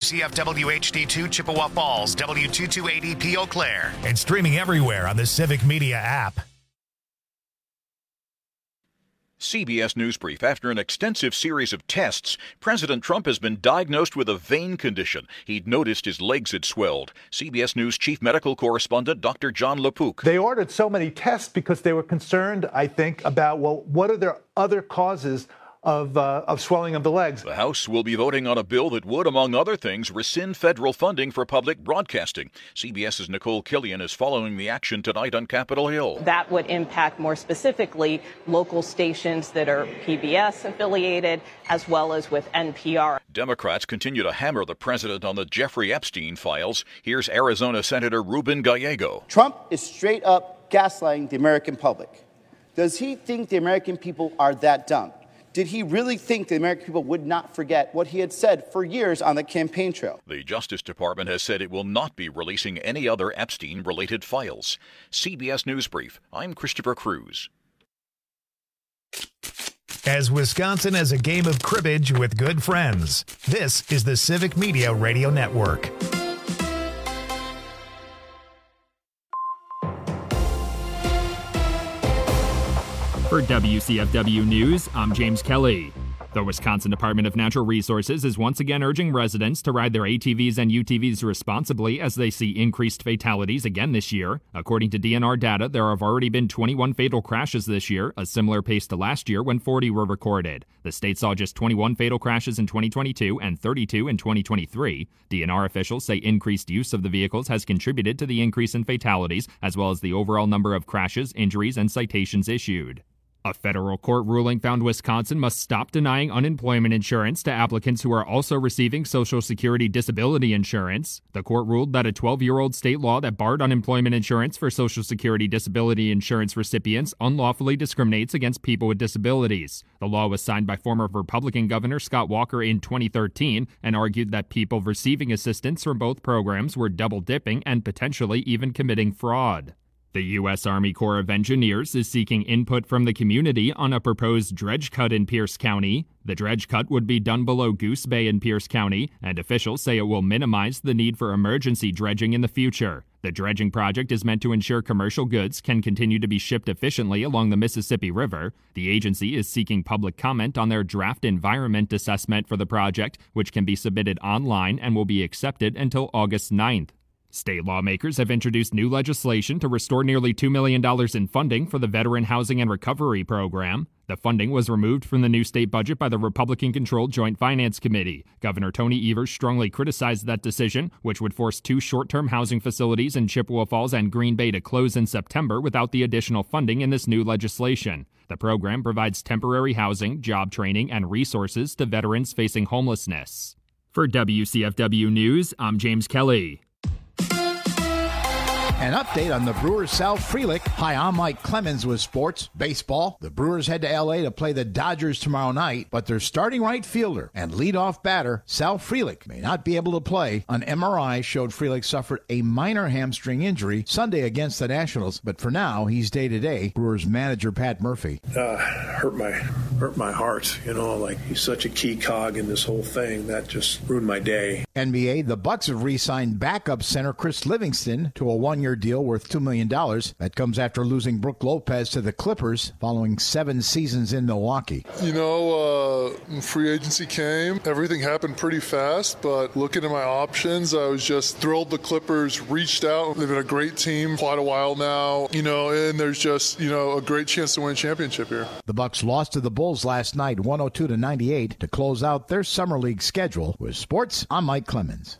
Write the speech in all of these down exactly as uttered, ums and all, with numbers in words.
C F W H D two Chippewa Falls, W two two eight E P Eau Claire. And streaming everywhere on the Civic Media app. C B S News Brief. After an extensive series of tests, President Trump has been diagnosed with a vein condition. He'd noticed his legs had swelled. C B S News Chief Medical Correspondent Doctor John LaPook. They ordered so many tests because they were concerned, I think, about, well, what are their other causes of uh, of swelling of the legs. The House will be voting on a bill that would, among other things, rescind federal funding for public broadcasting. CBS's Nicole Killian is following the action tonight on Capitol Hill. That would impact more specifically local stations that are P B S affiliated, as well as with N P R. Democrats continue to hammer the president on the Jeffrey Epstein files. Here's Arizona Senator Ruben Gallego. Trump is straight up gaslighting the American public. Does he think the American people are that dumb? Did he really think the American people would not forget what he had said for years on the campaign trail? The Justice Department has said it will not be releasing any other Epstein-related files. C B S News Brief. I'm Christopher Cruz. As Wisconsin has a game of cribbage with good friends, this is the Civic Media Radio Network. For W C F W News, I'm James Kelly. The Wisconsin Department of Natural Resources is once again urging residents to ride their A T Vs and U T Vs responsibly as they see increased fatalities again this year. According to D N R data, there have already been twenty-one fatal crashes this year, a similar pace to last year when forty were recorded. The state saw just twenty-one fatal crashes in twenty twenty-two and thirty-two in twenty twenty-three. D N R officials say increased use of the vehicles has contributed to the increase in fatalities, as well as the overall number of crashes, injuries, and citations issued. A federal court ruling found Wisconsin must stop denying unemployment insurance to applicants who are also receiving Social Security disability insurance. The court ruled that a twelve-year-old state law that barred unemployment insurance for Social Security disability insurance recipients unlawfully discriminates against people with disabilities. The law was signed by former Republican Governor Scott Walker in twenty thirteen and argued that people receiving assistance from both programs were double-dipping and potentially even committing fraud. The U S Army Corps of Engineers is seeking input from the community on a proposed dredge cut in Pierce County. The dredge cut would be done below Goose Bay in Pierce County, and officials say it will minimize the need for emergency dredging in the future. The dredging project is meant to ensure commercial goods can continue to be shipped efficiently along the Mississippi River. The agency is seeking public comment on their draft environment assessment for the project, which can be submitted online and will be accepted until August ninth. State lawmakers have introduced new legislation to restore nearly two million dollars in funding for the Veteran Housing and Recovery Program. The funding was removed from the new state budget by the Republican-controlled Joint Finance Committee. Governor Tony Evers strongly criticized that decision, which would force two short-term housing facilities in Chippewa Falls and Green Bay to close in September without the additional funding in this new legislation. The program provides temporary housing, job training, and resources to veterans facing homelessness. For W C F W News, I'm James Kelly. An update on the Brewers' Sal Frelick. Hi, I'm Mike Clemens with sports, baseball. The Brewers head to L A to play the Dodgers tomorrow night, but their starting right fielder and leadoff batter, Sal Frelick, may not be able to play. An M R I showed Frelick suffered a minor hamstring injury Sunday against the Nationals, but for now, he's day-to-day. Brewers manager Pat Murphy. Uh, hurt my hurt my heart, you know, like he's such a key cog in this whole thing. That just ruined my day. N B A, the Bucks have re-signed backup center Chris Livingston to a one-year deal worth two million dollars. That comes after losing Brook Lopez to the Clippers following seven seasons in Milwaukee. You know, uh, free agency came. Everything happened pretty fast, but looking at my options, I was just thrilled the Clippers reached out. They've been a great team quite a while now, you know, and there's just, you know, a great chance to win a championship here. The Bucks lost to the Bulls last night, one oh two to ninety-eight, to close out their summer league schedule. With sports, I'm Mike Clemens.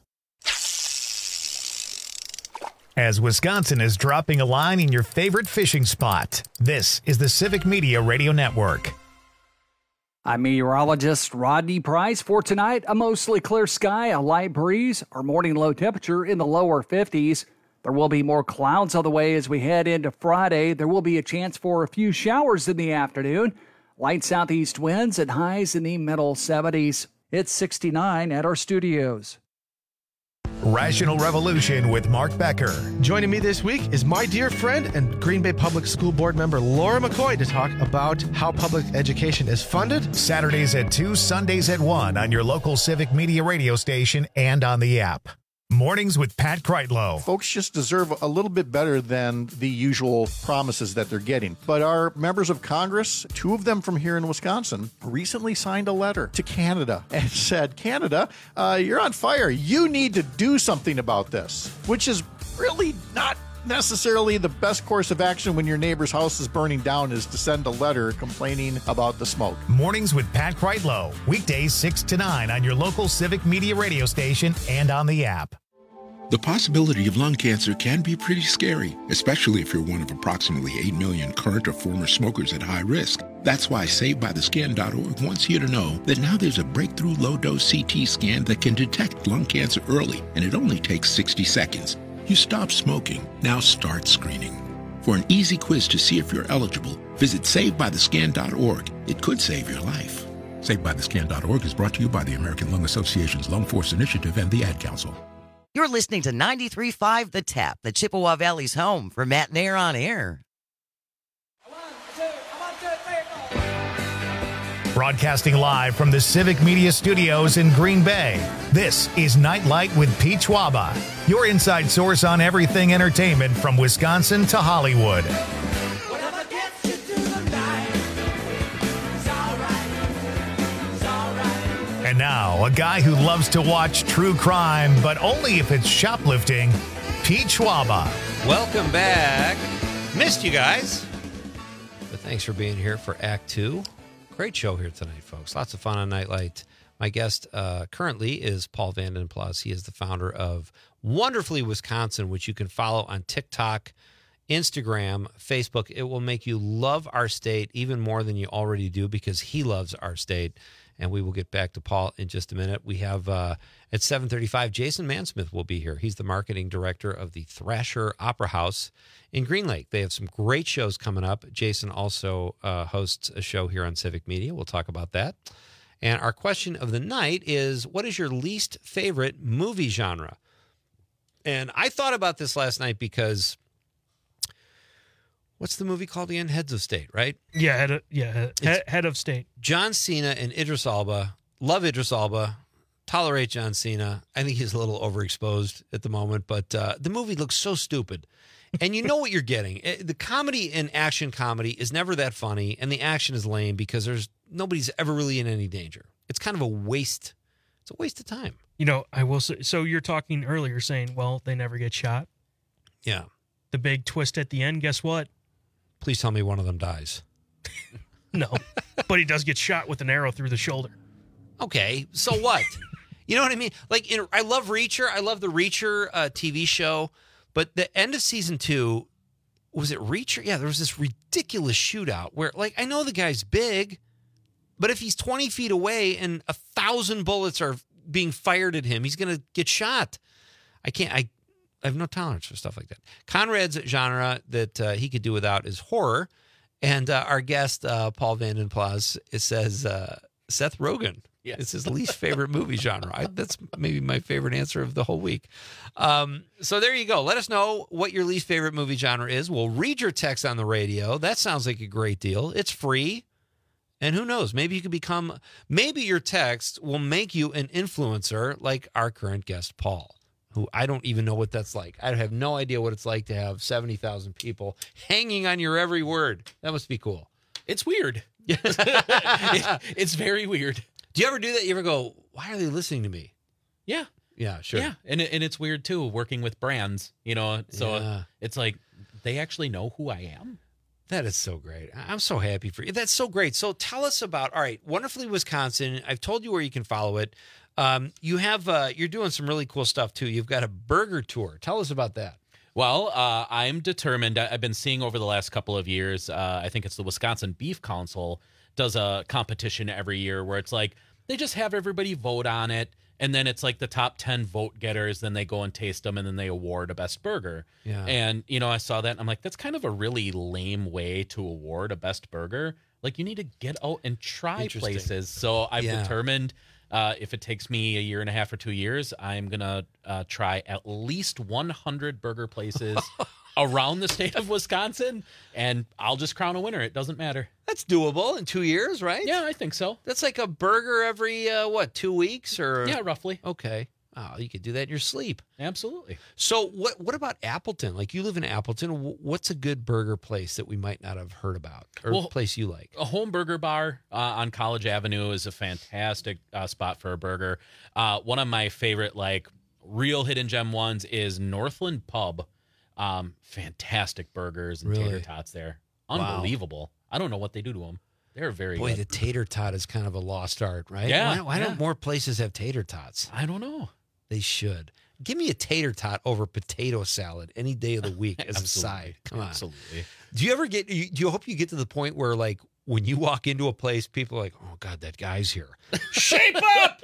As Wisconsin is dropping a line in your favorite fishing spot, this is the Civic Media Radio Network. I'm meteorologist Rodney Price. For tonight, a mostly clear sky, a light breeze, our morning low temperature in the lower fifties. There will be more clouds on the way as we head into Friday. There will be a chance for a few showers in the afternoon. Light southeast winds and highs in the middle seventies. It's sixty-nine at our studios. Rational Revolution with Mark Becker. Joining me this week is my dear friend and Green Bay Public School Board member Laura McCoy to talk about how public education is funded. Saturdays at two, Sundays at one on your local Civic Media radio station and on the app. Mornings with Pat Kreitlow. Folks just deserve a little bit better than the usual promises that they're getting. But our members of Congress, two of them from here in Wisconsin, recently signed a letter to Canada and said, Canada, uh, you're on fire. You need to do something about this, which is really not necessarily the best course of action when your neighbor's house is burning down, is to send a letter complaining about the smoke. Mornings with Pat Kreitlow. Weekdays six to nine on your local Civic Media radio station and on the app. The possibility of lung cancer can be pretty scary, especially if you're one of approximately eight million current or former smokers at high risk. That's why Saved By The Scan dot org wants you to know that now there's a breakthrough low-dose C T scan that can detect lung cancer early, and it only takes sixty seconds. You stop smoking, now start screening. For an easy quiz to see if you're eligible, visit Saved By The Scan dot org. It could save your life. Saved By The Scan dot org is brought to you by the American Lung Association's Lung Force Initiative and the Ad Council. You're listening to ninety-three point five The Tap, the Chippewa Valley's home for Matt Nair on Air. Broadcasting live from the Civic Media Studios in Green Bay, this is Nightlight with Pete Schwaba, your inside source on everything entertainment from Wisconsin to Hollywood. And now, a guy who loves to watch true crime, but only if it's shoplifting, Pete Schwaba. Welcome back. Missed you guys. But thanks for being here for Act Two. Great show here tonight, folks. Lots of fun on Nightlight. My guest uh, currently is Paul Vanden Plas. He is the founder of Wonderfully Wisconsin, which you can follow on TikTok, Instagram, Facebook. It will make you love our state even more than you already do because he loves our state. And we will get back to Paul in just a minute. We have, uh, at seven thirty-five, Jason Mansmith will be here. He's the marketing director of the Thrasher Opera House in Green Lake. They have some great shows coming up. Jason also uh, hosts a show here on Civic Media. We'll talk about that. And our question of the night is, what is your least favorite movie genre? And I thought about this last night because... what's the movie called again? Heads of State, right? Yeah, head of, yeah, head, head of State. John Cena and Idris Elba. Love Idris Elba. Tolerate John Cena. I think he's a little overexposed at the moment, but uh, the movie looks so stupid. And you know what you're getting. The comedy and action comedy is never that funny, and the action is lame because there's nobody's ever really in any danger. It's kind of a waste. It's a waste of time. You know, I will say, so you're talking earlier saying, well, they never get shot. Yeah. The big twist at the end, guess what? Please tell me one of them dies. No, but he does get shot with an arrow through the shoulder. Okay, so what? You know what I mean? Like, in, I love Reacher. I love the Reacher uh, T V show. But the end of season two, was it Reacher? Yeah, there was this ridiculous shootout where, like, I know the guy's big, but if he's twenty feet away and a thousand bullets are being fired at him, he's going to get shot. I can't, I, I have no tolerance for stuff like that. Conrad's genre that uh, he could do without is horror. And uh, our guest, uh, Paul Vanden Plas, it says uh, Seth Rogen. Yeah. It's his least favorite movie genre. I, that's maybe my favorite answer of the whole week. Um, so there you go. Let us know what your least favorite movie genre is. We'll read your text on the radio. That sounds like a great deal. It's free. And who knows? Maybe you can become, maybe your text will make you an influencer like our current guest, Paul, who I don't even know what that's like. I have no idea what it's like to have seventy thousand people hanging on your every word. That must be cool. It's weird. it, it's very weird. Do you ever do that? You ever go, why are they listening to me? Yeah. Yeah, sure. Yeah, and and it's weird, too, working with brands, you know, so Yeah. it's like they actually know who I am. That is so great. I- I'm so happy for you. That's so great. So tell us about, all right, Wonderfully Wisconsin. I've told you where you can follow it. Um, you have, uh, you're doing some really cool stuff, too. You've got a burger tour. Tell us about that. Well, uh, I'm determined. I- I've been seeing over the last couple of years, uh, I think it's the Wisconsin Beef Council does a competition every year where it's like they just have everybody vote on it. And then it's like the top ten vote getters. Then they go and taste them and then they award a best burger. Yeah. And, you know, I saw that and I'm like, that's kind of a really lame way to award a best burger. Like, you need to get out and try Interesting. places. So I've Yeah. determined Uh, if it takes me a year and a half or two years, I'm going to uh, try at least one hundred burger places around the state of Wisconsin, and I'll just crown a winner. It doesn't matter. That's doable in two years, right? Yeah, I think so. That's like a burger every, uh, what, two weeks? or Yeah, roughly. Okay. Oh, you could do that in your sleep. Absolutely. So what what about Appleton? Like, you live in Appleton. Wh- What's a good burger place that we might not have heard about, or Well, a place you like? A home burger bar uh, on College Avenue is a fantastic uh, spot for a burger. Uh, one of my favorite, like, real hidden gem ones is Northland Pub. Um, fantastic burgers and Really? tater tots there. Wow. Unbelievable. I don't know what they do to them. They're very Boy, good. the tater tot is kind of a lost art, right? Yeah, Why, why yeah. don't more places have tater tots? I don't know. They should. Give me a tater tot over potato salad any day of the week as a Absolutely. side. Come on. Absolutely. Do you ever get, do you hope you get to the point where, like, when you walk into a place, people are like, oh, God, that guy's here. Shape up!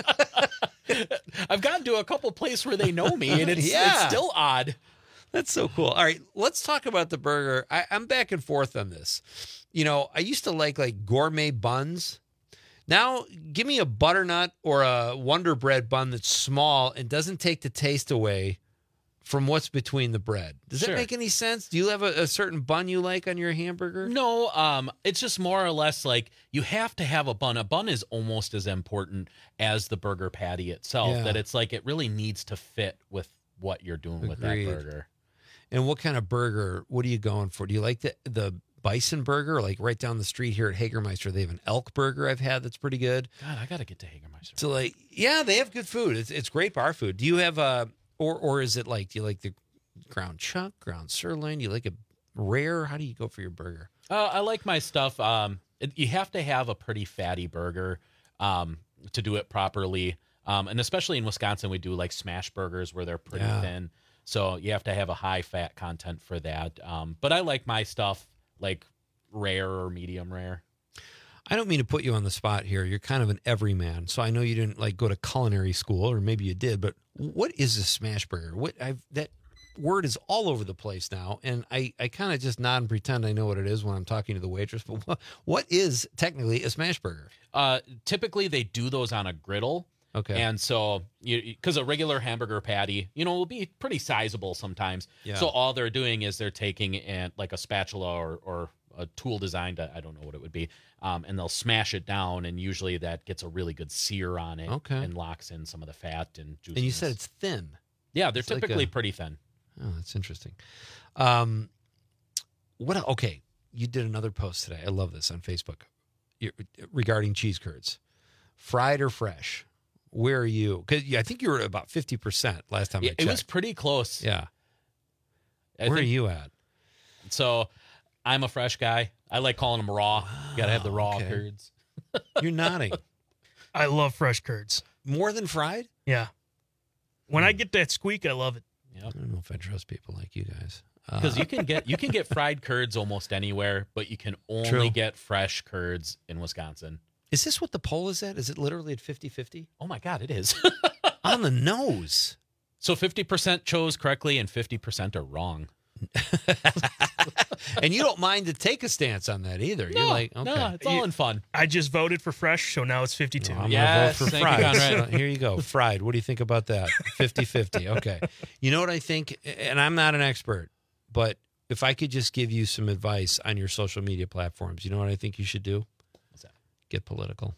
I've gotten to a couple places where they know me, and it's, Yeah. it's still odd. That's so cool. All right, let's talk about the burger. I, I'm back and forth on this. You know, I used to like, like, gourmet buns. Now, give me a butternut or a Wonder Bread bun that's small and doesn't take the taste away from what's between the bread. Does Sure. that make any sense? Do you have a, a certain bun you like on your hamburger? No, um, it's just more or less like you have to have a bun. A bun is almost as important as the burger patty itself. Yeah. That it's like it really needs to fit with what you're doing with that Agreed. burger. And what kind of burger? What are you going for? Do you like the the bison burger? Like right down the street here at Hagermeister, they have an elk burger I've had that's pretty good. God, I got to get to Hagermeister. So like, yeah, they have good food. It's it's great bar food. Do you have a or or is it like, do you like the ground chuck, ground sirloin? Do you like a rare? How do you go for your burger? Uh, I like my stuff. Um, it, you have to have a pretty fatty burger um, to do it properly. Um, and especially in Wisconsin, we do like smash burgers where they're pretty Yeah. thin. So you have to have a high fat content for that. Um, but I like my stuff like rare or medium rare. I don't mean to put you on the spot here. You're kind of an everyman, so I know you didn't like go to culinary school, or maybe you did. But what is a smash burger? What I've that word is all over the place now, and I, I kind of just nod and pretend I know what it is when I'm talking to the waitress. But what, what is technically a smash burger? Uh, typically, they do those on a griddle. Okay. And so, you because a regular hamburger patty, you know, will be pretty sizable sometimes. Yeah. So all they're doing is they're taking and like a spatula or, or a tool designed, I don't know what it would be, um, and they'll smash it down, and usually that gets a really good sear on it. Okay. And locks in some of the fat and juiciness. And you said it's thin. Yeah, they're It's like typically a- pretty thin. Oh, that's interesting. Um, what? Okay, you did another post today. I love this on Facebook you regarding cheese curds, fried or fresh. Where are you? Because I think you were about fifty percent last time Yeah, I checked. it was pretty close. Yeah. I Where are think- you at? So I'm a fresh guy. I like calling them raw. You got to have the raw okay. curds. You're nodding. I love fresh curds. More than fried? Yeah. When I get that squeak, I love it. I don't know if I trust people like you guys. Because Uh, you can get you can get fried curds almost anywhere, but you can only True. get fresh curds in Wisconsin. Is this what the poll is at? Is it literally at fifty-fifty? Oh my God, it is. On the nose. So fifty percent chose correctly and fifty percent are wrong. And you don't mind to take a stance on that either. You're No, like, okay. no, it's all in fun. I just voted for fresh, so now it's fifty-two. I'm Yes, going to vote for thank you, fried. Conrad. So here you go. Fried. What do you think about that? fifty-fifty. Okay. You know what I think? And I'm not an expert, but if I could just give you some advice on your social media platforms, you know what I think you should do? What's that? Get political.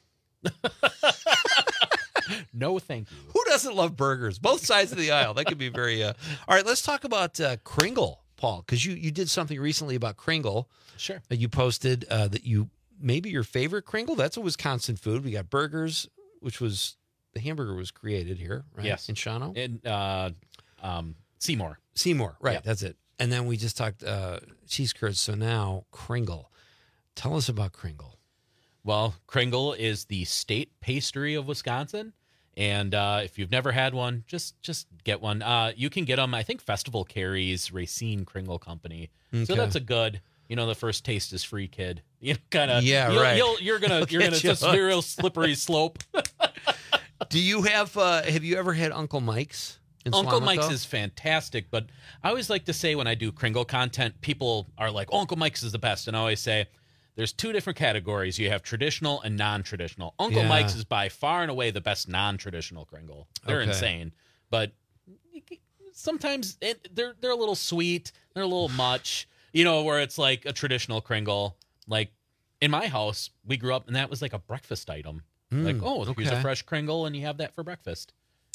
No, thank you. Who doesn't love burgers? Both sides of the aisle. That could be very. Uh... All right, let's talk about uh, Kringle, Paul, because you, you did something recently about Kringle. Sure. Uh, you posted uh, that you maybe your favorite Kringle. That's a Wisconsin food. We got burgers, which was the hamburger was created here, right? Yes. In Shawano? In uh, um, Seymour. Seymour, right. Yep. That's it. And then we just talked uh, cheese curds. So now Kringle. Tell us about Kringle. Well, Kringle is the state pastry of Wisconsin. And uh, if you've never had one, just just get one. Uh, you can get them. I think Festival carries Racine Kringle Company. So Okay. that's a good, you know, the first taste is free, kid. You know, kind of. Yeah, you'll, right. You'll, you're gonna, Look you're at gonna. you. It's a real slippery slope. Do you have? Uh, have you ever had Uncle Mike's? In Uncle Suamico? Mike's is fantastic, but I always like to say when I do Kringle content, people are like, oh, Uncle Mike's is the best. And I always say, there's two different categories. You have traditional and non-traditional. Uncle Yeah. Mike's is by far and away the best non-traditional Kringle. They're Okay. insane, but sometimes it, they're they're a little sweet. They're a little much, you know, where it's like a traditional Kringle. Like in my house, we grew up and that was like a breakfast item. Mm, like, oh, here's a okay. fresh Kringle and you have that for breakfast.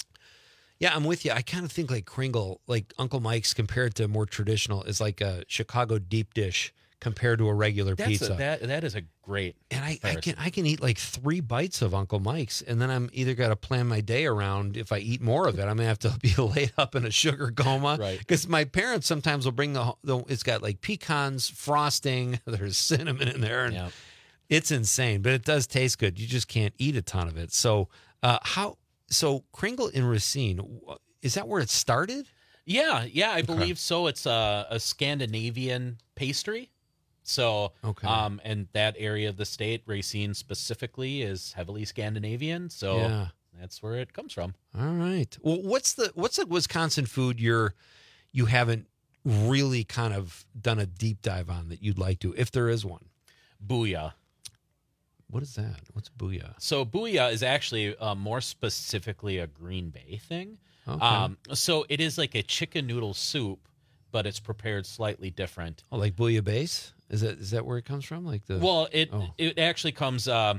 Yeah, I'm with you. I kind of think like Kringle, like Uncle Mike's compared to more traditional, is like a Chicago deep dish compared to a regular That's pizza. A, that that is a great. and I, I comparison. can I can eat like three bites of Uncle Mike's, and then I'm either got to plan my day around. If I eat more of it, I'm gonna have to be laid up in a sugar coma. Right. Because my parents sometimes will bring the, the it's got like pecans, frosting, there's cinnamon in there, and Yeah. it's insane. But it does taste good. You just can't eat a ton of it. So uh, how? So Kringle in Racine, is that where it started? Yeah, yeah, I believe so. It's a, a Scandinavian pastry. So, Okay. um, and that area of the state, Racine specifically, is heavily Scandinavian. So Yeah. that's where it comes from. All right. Well, what's the what's the Wisconsin food you're you haven't really kind of done a deep dive on that you'd like to, if there is one? Booyah. What is that? What's booyah? So booyah is actually uh, more specifically a Green Bay thing. Okay. Um, so it is like a chicken noodle soup, but it's prepared slightly different. Oh, like bouillabaisse? Is that is that where it comes from? Like the Well, it Oh. it actually comes um,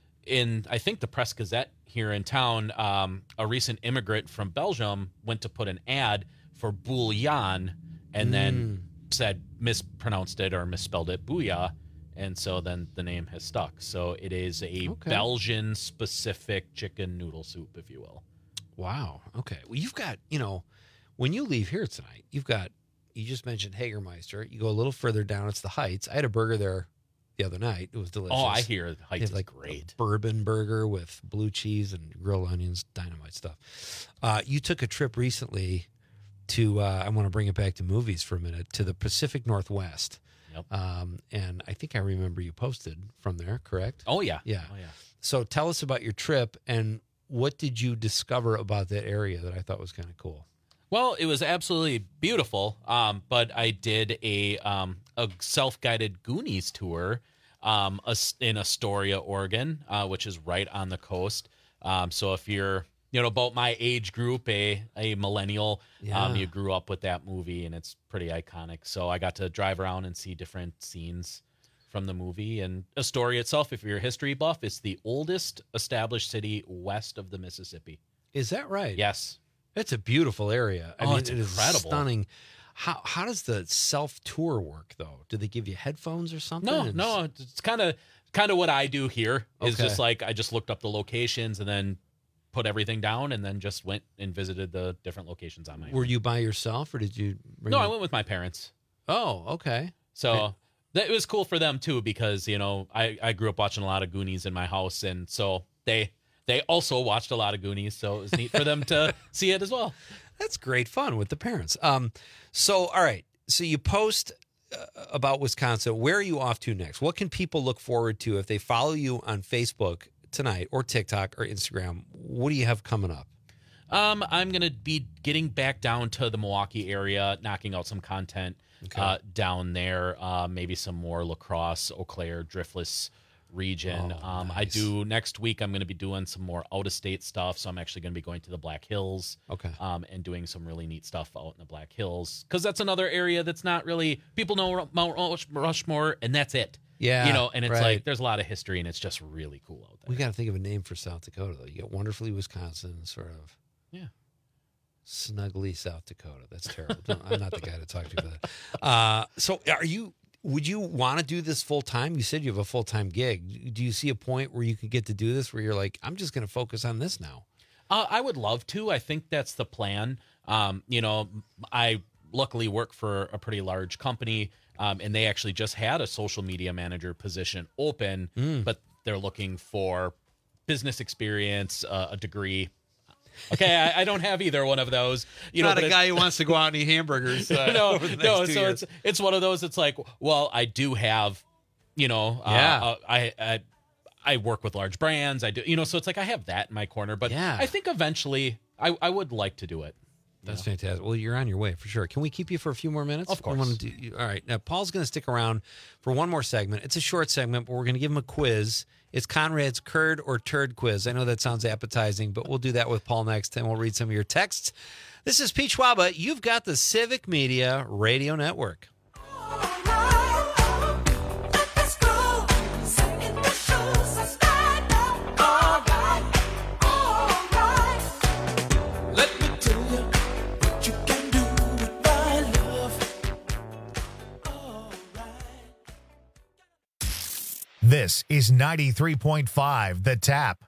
in, I think, the Press Gazette here in town. Um, a recent immigrant from Belgium went to put an ad for bouillon and then said mispronounced it or misspelled it booyah. And so then the name has stuck. So it is a Okay. Belgian specific chicken noodle soup, if you will. Wow. Okay. Well, you've got, you know, when you leave here tonight, you've got, you just mentioned Hagermeister. You go a little further down, it's the Heights. I had a burger there the other night. It was delicious. Oh, I hear the Heights They had, is like great. a bourbon burger with blue cheese and grilled onions, dynamite stuff. Uh, you took a trip recently to, uh, I want to bring it back to movies for a minute, to the Pacific Northwest. Yep. Um, and I think I remember you posted from there, correct? Oh, yeah. Yeah. Oh, yeah. So tell us about your trip and what did you discover about that area that I thought was kind of cool? Well, it was absolutely beautiful, um, but I did a um, a self-guided Goonies tour um, as- in Astoria, Oregon, uh, which is right on the coast. Um, so if you're, you know, about my age group, a a millennial, Yeah. um, you grew up with that movie, and it's pretty iconic. So I got to drive around and see different scenes from the movie. And Astoria itself, if you're a history buff, it's the oldest established city west of the Mississippi. Is that right? Yes. It's a beautiful area. I Oh, mean, it's it is incredible. stunning. How how does the self tour work though? Do they give you headphones or something? No, And- no, it's kind of kind of what I do here is Okay. just like I just looked up the locations and then put everything down and then just went and visited the different locations on my own. Were you by yourself or did you? Bring No, your- I went with my parents. Oh, okay. So that it was cool for them too because you know I I grew up watching a lot of Goonies in my house and so they they also watched a lot of Goonies, so it was neat for them to see it as well. That's great fun with the parents. Um, so all right, so you post uh, about Wisconsin. Where are you off to next? What can people look forward to if they follow you on Facebook tonight or TikTok or Instagram? What do you have coming up? Um, I'm gonna be getting back down to the Milwaukee area, knocking out some content uh, down there. Uh, maybe some more La Crosse, Eau Claire, Driftless region. Oh, um, I do next week. I'm going to be doing some more out of state stuff. So I'm actually going to be going to the Black Hills. Okay. Um, and doing some really neat stuff out in the Black Hills because that's another area that's not really people know Mount Rush- Rushmore, and that's it. Yeah, You know, and it's right. like there's a lot of history, and it's just really cool out there. We got to think of a name for South Dakota though. You got Wonderfully Wisconsin, sort of. Yeah. Snuggly South Dakota. That's terrible. Don't- I'm not the guy to talk to for that. Uh, so, are you? Would you want to do this full time? You said you have a full time gig. Do you see a point where you could get to do this, where you're like, I'm just going to focus on this now? Uh, I would love to. I think that's the plan. Um, you know, I luckily work for a pretty large company, um, and they actually just had a social media manager position open, Mm. but they're looking for business experience, uh, a degree. Okay, I, I don't have either one of those. You know, Not but a it's- guy who wants to go out and eat hamburgers. Uh, no, over the next no. two So years. it's it's one of those. It's like, well, I do have, you know, uh, Yeah. uh, I, I I work with large brands. I do, you know, so it's like I have that in my corner. But Yeah. I think eventually I I would like to do it. That's fantastic. Well, you're on your way for sure. Can we keep you for a few more minutes? Of course. I wanna do, you- all right. Now, Paul's going to stick around for one more segment. It's a short segment, but we're going to give him a quiz. It's Conrad's curd or turd quiz. I know that sounds appetizing, but we'll do that with Paul next, and we'll read some of your texts. This is Pete Schwaba. You've got the Civic Media Radio Network. This is ninety-three point five The Tap.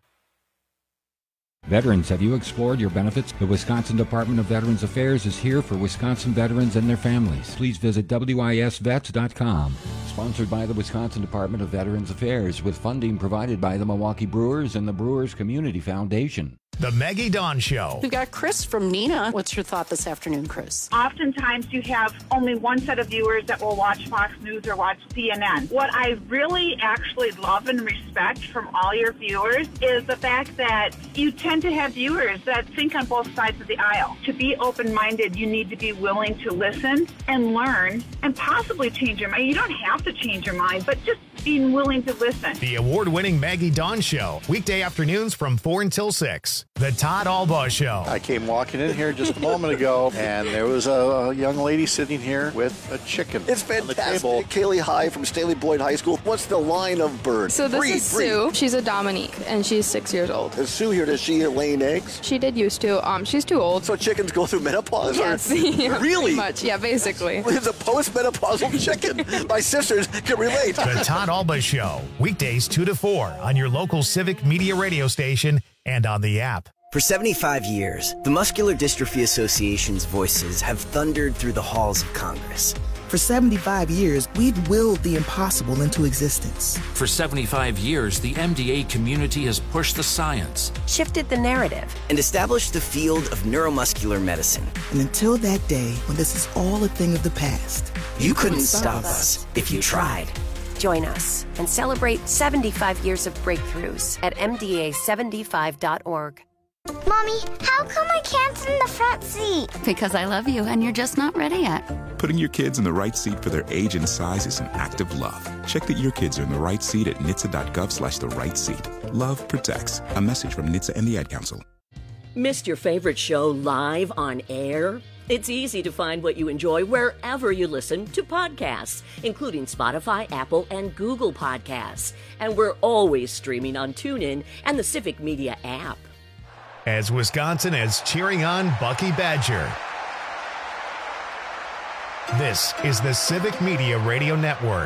Veterans, have you explored your benefits? The Wisconsin Department of Veterans Affairs is here for Wisconsin veterans and their families. Please visit W I S vets dot com. Sponsored by the Wisconsin Department of Veterans Affairs with funding provided by the Milwaukee Brewers and the Brewers Community Foundation. The Maggie Dawn Show. We've got Chris from Neenah. What's your thought this afternoon, Chris? Oftentimes you have only one set of viewers that will watch Fox News or watch C N N. What I really actually love and respect from all your viewers is the fact that you tend to have viewers that think on both sides of the aisle. To be open-minded, you need to be willing to listen and learn and possibly change your mind. You don't have to change your mind, but just being willing to listen. The award-winning Maggie Dawn Show. Weekday afternoons from four until six. The Todd Albaugh Show. I came walking in here just a moment ago, and there was a young lady sitting here with a chicken. It's fantastic. Kaylee High from Staley Boyd High School. What's the line of bird? So this breathe, is breathe. Sue. She's a Dominique, and she's six years old. Is Sue here? Does she laying eggs? She did used to. Um, she's too old. So chickens go through menopause? Yes. Or? Yeah, Really? pretty much. Yeah, basically. It's a post-menopausal chicken. My sisters can relate. The Todd Albaugh Show. Weekdays two to four on your local Civic Media radio station and on the app. For seventy-five years, the Muscular Dystrophy Association's voices have thundered through the halls of Congress. For seventy-five years, we've willed the impossible into existence. For seventy-five years, the M D A community has pushed the science, shifted the narrative, and established the field of neuromuscular medicine. And until that day, when this is all a thing of the past, you, you couldn't, couldn't stop us if you tried. Join us and celebrate seventy-five years of breakthroughs at M D A seventy-five dot org. Mommy, how come I can't sit in the front seat? Because I love you and you're just not ready yet. Putting your kids in the right seat for their age and size is an act of love. Check that your kids are in the right seat at N H T S A dot gov slash the right seat. Love protects. A message from N H T S A and the Ad Council. Missed your favorite show live on air? It's easy to find what you enjoy wherever you listen to podcasts, including Spotify, Apple, and Google Podcasts. And we're always streaming on TuneIn and the Civic Media app. As Wisconsin is cheering on Bucky Badger. This is the Civic Media Radio Network.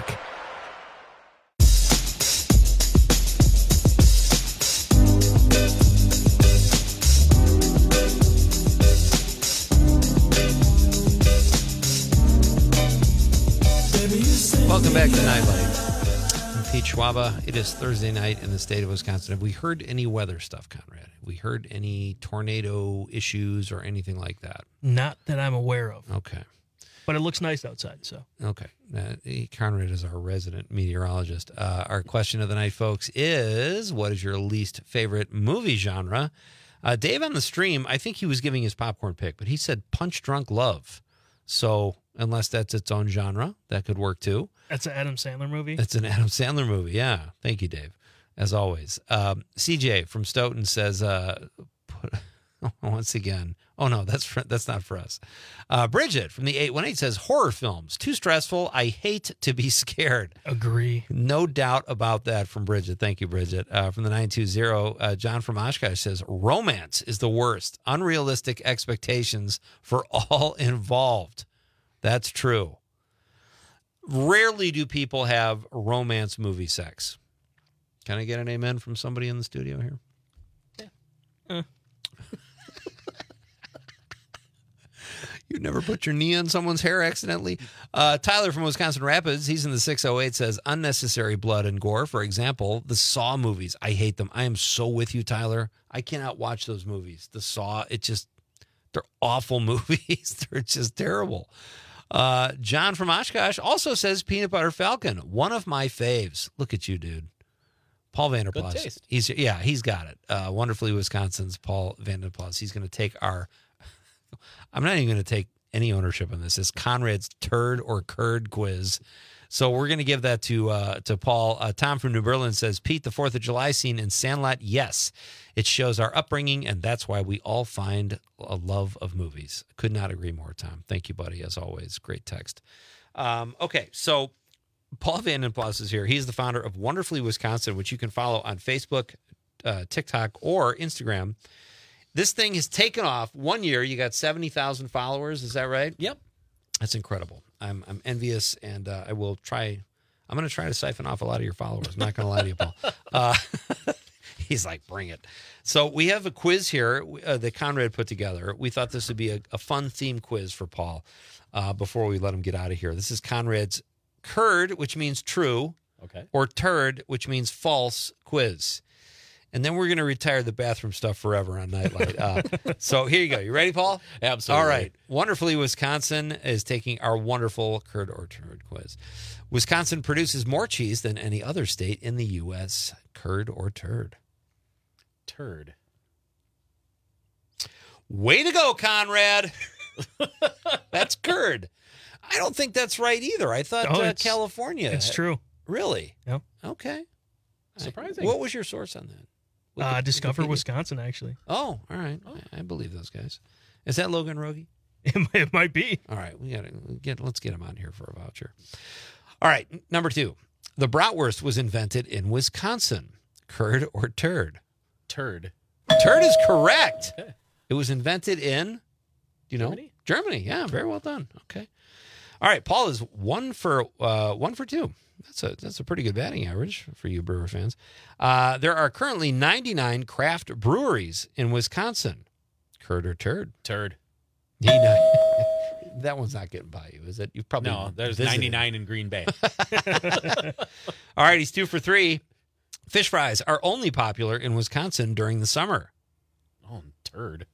Welcome back to Nightlight. I'm Pete Schwaba. It is Thursday night in the state of Wisconsin. Have we heard any weather stuff, Conrad? Have we heard any tornado issues or anything like that? Not that I'm aware of. Okay. But it looks nice outside, so. Okay. Uh, Conrad is our resident meteorologist. Uh, our question of the night, folks, is what is your least favorite movie genre? Uh, Dave on the stream, I think he was giving his popcorn pick, but he said Punch Drunk Love. So unless that's its own genre, that could work too. That's an Adam Sandler movie? That's an Adam Sandler movie, yeah. Thank you, Dave, as always. Um, C J from Stoughton says, uh, put, once again, oh no, that's for, that's not for us. Uh, Bridget from the eight one eight says, horror films, too stressful. I hate to be scared. Agree. No doubt about that from Bridget. Thank you, Bridget. Uh, from the nine two zero, uh, John from Oshkosh says, romance is the worst. Unrealistic expectations for all involved. That's true. Rarely do people have romance movie sex. Can I get an amen from somebody in the studio here? Yeah. Uh. You never put your knee on someone's hair accidentally? Uh, Tyler from Wisconsin Rapids, he's in the six oh eight, says unnecessary blood and gore. For example, the Saw movies. I hate them. I am so with you, Tyler. I cannot watch those movies. The Saw, it just, they're awful movies. They're just terrible. Uh, John from Oshkosh also says Peanut Butter Falcon, one of my faves. Look at you, dude. Paul Vanderplas. Good taste. He's, yeah, he's got it. Uh, wonderfully Wisconsin's Paul Vanderplas. He's going to take our I'm not even going to take any ownership on this. It's Conrad's turd or curd quiz. So we're going to give that to uh, to Paul. Uh, Tom from New Berlin says, Pete, the fourth of July scene in Sandlot, yes. It shows our upbringing, and that's why we all find a love of movies. Could not agree more, Tom. Thank you, buddy, as always. Great text. Um, okay, so Paul Vandenplas is here. He's the founder of Wonderfully Wisconsin, which you can follow on Facebook, uh, TikTok, or Instagram. This thing has taken off. One year, you got seventy thousand followers. Is that right? Yep. That's incredible. I'm I'm envious, and uh, I will try. I'm going to try to siphon off a lot of your followers. I'm not going to lie to you, Paul. Uh, he's like, bring it. So we have a quiz here uh, that Conrad put together. We thought this would be a, a fun theme quiz for Paul uh, before we let him get out of here. This is Conrad's curd, which means true, okay, or turd, which means false quiz. And then we're going to retire the bathroom stuff forever on Nightlight. Uh, so here you go. You ready, Paul? Absolutely. All right. Wonderfully Wisconsin is taking our wonderful curd or turd quiz. Wisconsin produces more cheese than any other state in the U S Curd or turd? Turd. Way to go, Conrad. That's curd. I don't think that's right either. I thought Oh, uh, it's- California. It's true. Really? Yep. Okay. Surprising. What was your source on that? Uh, Discover Wikipedia? Wisconsin, actually. Oh, all right. I, I believe those guys. Is that Logan Rogie? It might, it might be. All right, we got to get. Let's get him on here for a voucher. All right, n- number two. The bratwurst was invented in Wisconsin. Curd or turd? Turd. Turd is correct. It was invented in, do you know? Germany? Germany. Yeah, very well done. Okay. All right, Paul is one for uh, one for two. That's a that's a pretty good batting average for you Brewer fans. Uh, there are currently ninety-nine craft breweries in Wisconsin. Curd or turd? Turd. He know- that one's not getting by you, is it? You've probably No, there's visited. ninety-nine in Green Bay. All right, he's two for three. Fish fries are only popular in Wisconsin during the summer. Oh, turd.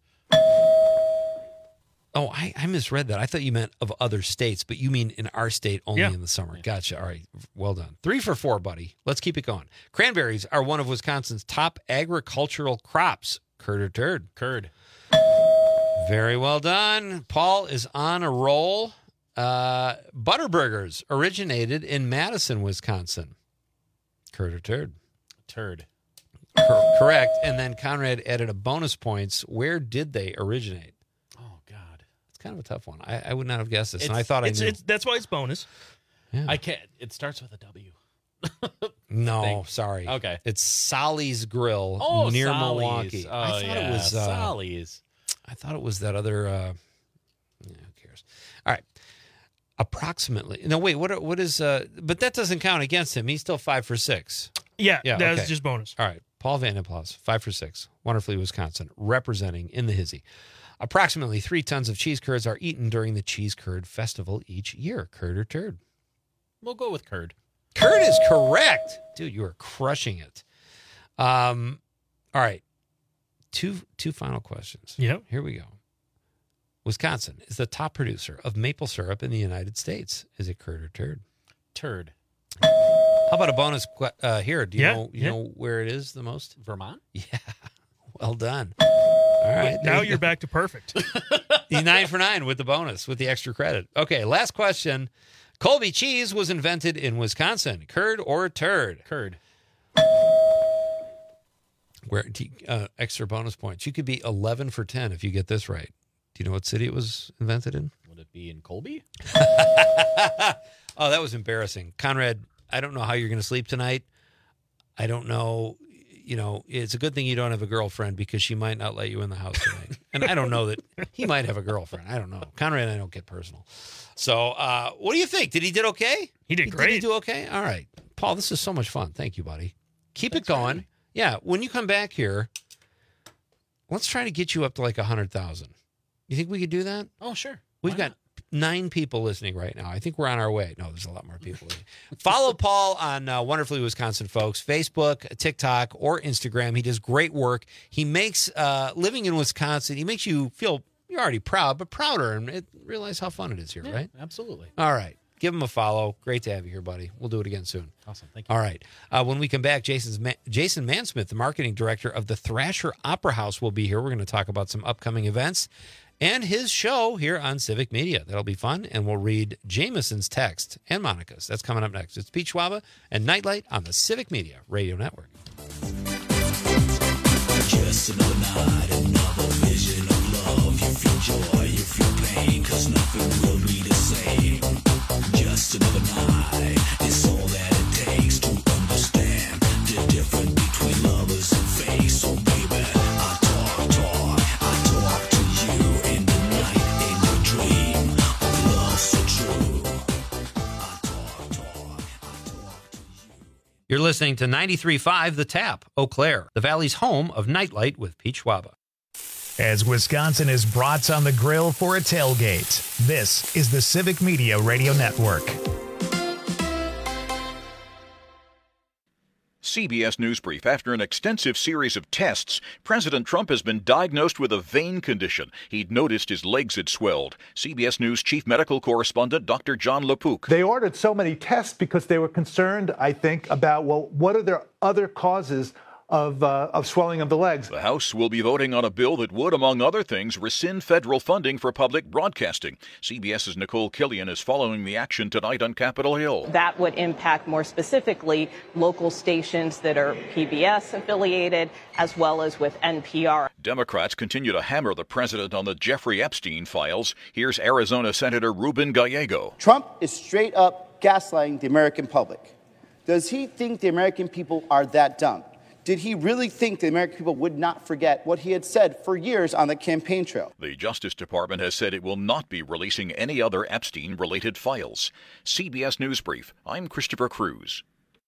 Oh, I, I misread that. I thought you meant of other states, but you mean in our state only Yeah. in the summer. Gotcha. All right. Well done. Three for four, buddy. Let's keep it going. Cranberries are one of Wisconsin's top agricultural crops. Curd or turd? Curd. Very well done. Paul is on a roll. Uh, Butterburgers originated in Madison, Wisconsin. Curd or turd? Turd. Cor- correct. And then Conrad added a bonus points. Where did they originate? Oh, God. It's kind of a tough one. I, I would not have guessed this, and It's- I thought I It's, knew. it's that's why it's bonus. Yeah. I can't. It starts with a W. No, Thing. sorry. Okay. It's Solly's Grill Oh, near Solly's. Milwaukee. Oh, I thought yeah. it was uh, Solly's. I thought it was that other. Uh, yeah, who cares? All right. Approximately. No, wait. What? What is? Uh, but that doesn't count against him. He's still five for six. Yeah, Yeah, that was okay. just bonus. All right. Paul Vandenplas, five for six. Wonderfully Wisconsin, representing in the hizzy. Approximately three tons of cheese curds are eaten during the Cheese Curd Festival each year. Curd or turd? We'll go with curd. Curd is correct. Dude, you are crushing it. Um, all right. Two two final questions. Yep. Here we go. Wisconsin is the top producer of maple syrup in the United States. Is it curd or turd? Turd. How about a bonus que- uh, here? Do you Yeah, know you yeah. know where it is the most? Vermont? Yeah. Well done. All right. Now there you you're go. back to perfect. He's nine for nine with the bonus, with the extra credit. Okay, last question. Colby cheese was invented in Wisconsin. Curd or turd? Curd. Where uh, extra bonus points. You could be eleven for ten if you get this right. Do you know what city it was invented in? Would it be in Colby? Oh, that was embarrassing. Conrad, I don't know how you're going to sleep tonight. I don't know. You know, it's a good thing you don't have a girlfriend because she might not let you in the house tonight. And I don't know that he might have a girlfriend. I don't know. Conrad and I don't get personal. So uh, what do you think? Did he did okay? He did Did he great. do okay? All right. Paul, this is so much fun. Thank you, buddy. Keep it going. Yeah, when you come back here, let's try to get you up to like one hundred thousand. You think we could do that? Oh, sure. We've Why got nine people listening right now. I think we're on our way. No, there's a lot more people. Follow Paul on uh, Wonderfully Wisconsin, folks. Facebook, TikTok, or Instagram. He does great work. He makes uh, living in Wisconsin, he makes you feel you're already proud, but prouder and it, realize how fun it is here, Yeah, right? absolutely. All right. Give him a follow. Great to have you here, buddy. We'll do it again soon. Awesome. Thank you. All right. Uh, when we come back, Jason's Ma- Jason Mansmith, the marketing director of the Thrasher Opera House, will be here. We're going to talk about some upcoming events. and his show here on Civic Media. That'll be fun, and we'll read Jameson's text and Monica's. That's coming up next. It's Pete Schwaba and Nightlight on the Civic Media Radio Network. Just another night, another vision of love. You feel joy, you feel pain, cause nothing will be the same. Just another night, it's all that it takes to understand the difference between lovers and fake. So baby, I talk, talk, I talk to you in the night, in your dream of love so true. I talk, talk, I talk to you. You're listening to ninety-three point five The Tap, Eau Claire, the Valley's home of Nightlight with Pete Schwaba. As Wisconsin is brats on the grill for a tailgate, this is the Civic Media Radio Network. C B S News Brief. After an extensive series of tests, President Trump has been diagnosed with a vein condition. He'd noticed his legs had swelled. C B S News Chief Medical Correspondent Doctor John LaPook. They ordered so many tests because they were concerned, I think, about, well, what are their other causes of uh, of swelling of the legs. The House will be voting on a bill that would, among other things, rescind federal funding for public broadcasting. CBS's Nicole Killian is following the action tonight on Capitol Hill. That would impact more specifically local stations that are P B S affiliated, as well as with N P R. Democrats continue to hammer the president on the Jeffrey Epstein files. Here's Arizona Senator Ruben Gallego. Trump is straight up gaslighting the American public. Does he think the American people are that dumb? Did he really think the American people would not forget what he had said for years on the campaign trail? The Justice Department has said it will not be releasing any other Epstein-related files. C B S News Brief. I'm Christopher Cruz.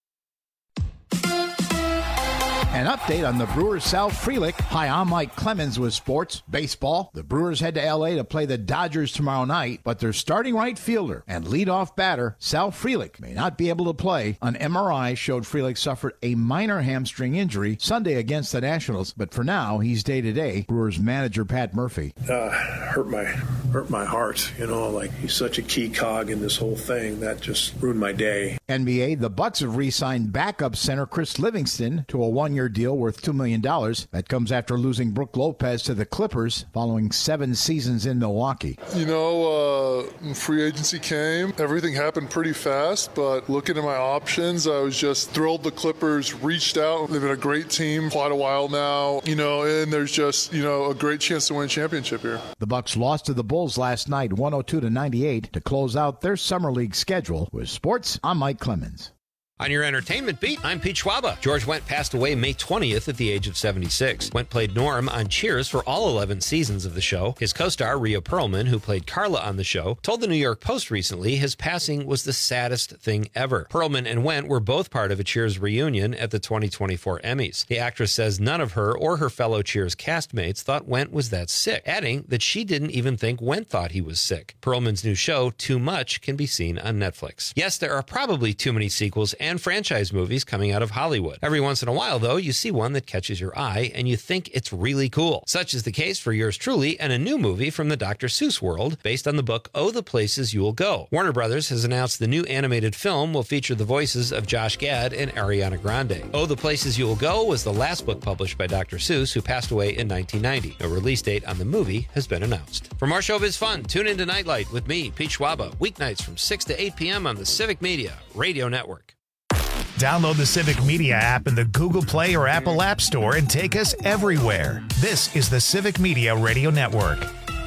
An update on the Brewers' Sal Frelick. Hi, I'm Mike Clemens with sports, baseball. The Brewers head to L A to play the Dodgers tomorrow night, but their starting right fielder and leadoff batter, Sal Frelick, may not be able to play. An M R I showed Frelick suffered a minor hamstring injury Sunday against the Nationals, but for now, he's day-to-day. Brewers manager Pat Murphy. Uh, hurt my hurt my heart, you know, like he's such a key cog in this whole thing. That just ruined my day. N B A, the Bucks have re-signed backup center Chris Livingston to a one-year deal worth two million dollars. That comes after losing Brook Lopez to the Clippers following seven seasons in Milwaukee. You know, uh, free agency came. Everything happened pretty fast, but looking at my options, I was just thrilled the Clippers reached out. They've been a great team quite a while now, you know, and there's just, you know, a great chance to win a championship here. The Bucks lost to the Bulls last night, one oh two to ninety-eight, to close out their summer league schedule. With sports, I'm Mike Clemens. On your entertainment beat, I'm Pete Schwaba. George Wendt passed away May twentieth at the age of seventy-six. Wendt played Norm on Cheers for all eleven seasons of the show. His co-star, Rhea Perlman, who played Carla on the show, told the New York Post recently his passing was the saddest thing ever. Perlman and Wendt were both part of a Cheers reunion at the twenty twenty-four Emmys. The actress says none of her or her fellow Cheers castmates thought Wendt was that sick, adding that she didn't even think Wendt thought he was sick. Perlman's new show, Too Much, can be seen on Netflix. Yes, there are probably too many sequels and franchise movies coming out of Hollywood. Every once in a while, though, you see one that catches your eye and you think it's really cool. Such is the case for yours truly and a new movie from the Doctor Seuss world based on the book Oh, the Places You'll Go. Warner Brothers has announced the new animated film will feature the voices of Josh Gad and Ariana Grande. Oh, the Places You'll Go was the last book published by Doctor Seuss, who passed away in nineteen ninety. A release date on the movie has been announced. For more showbiz fun, tune in to Nightlight with me, Pete Schwaba, weeknights from six to eight p.m. on the Civic Media Radio Network. Download the Civic Media app in the Google Play or Apple App Store and take us everywhere. This is the Civic Media Radio Network.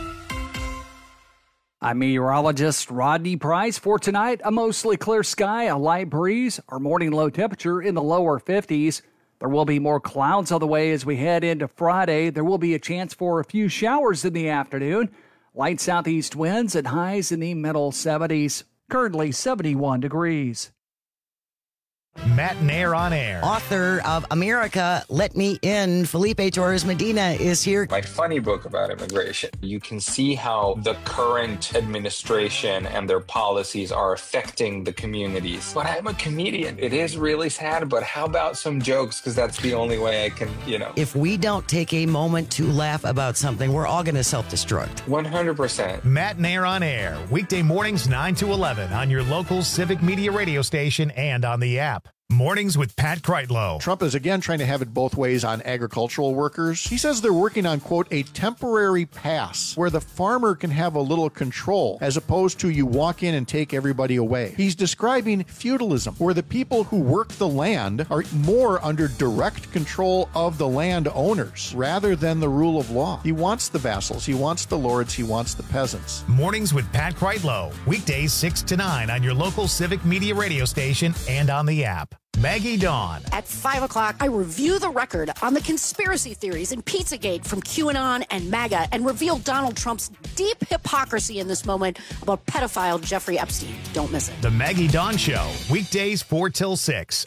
I'm meteorologist Rodney Price. For tonight, a mostly clear sky, a light breeze, our morning low temperature in the lower fifties. There will be more clouds on the way as we head into Friday. There will be a chance for a few showers in the afternoon. Light southeast winds and highs in the middle seventies. Currently seventy-one degrees. Matt Nair on air. Author of America, Let Me In, Felipe Torres Medina is here. My funny book about immigration. You can see how the current administration and their policies are affecting the communities. But I'm a comedian. It is really sad, but how about some jokes? Because that's the only way I can, you know. If we don't take a moment to laugh about something, we're all going to self-destruct. one hundred percent. Matt Nair on air. Weekday mornings nine to eleven on your local Civic Media radio station and on the app. Mornings with Pat Kreitlow. Trump is again trying to have it both ways on agricultural workers. He says they're working on, quote, a temporary pass where the farmer can have a little control as opposed to you walk in and take everybody away. He's describing feudalism, where the people who work the land are more under direct control of the land owners rather than the rule of law. He wants the vassals, he wants the lords, he wants the peasants. Mornings with Pat Kreitlow. Weekdays six to nine on your local Civic Media radio station and on the app. Maggie Dawn. At five o'clock, I review the record on the conspiracy theories in Pizzagate from QAnon and MAGA and reveal Donald Trump's deep hypocrisy in this moment about pedophile Jeffrey Epstein. Don't miss it. The Maggie Dawn Show. Weekdays four till six.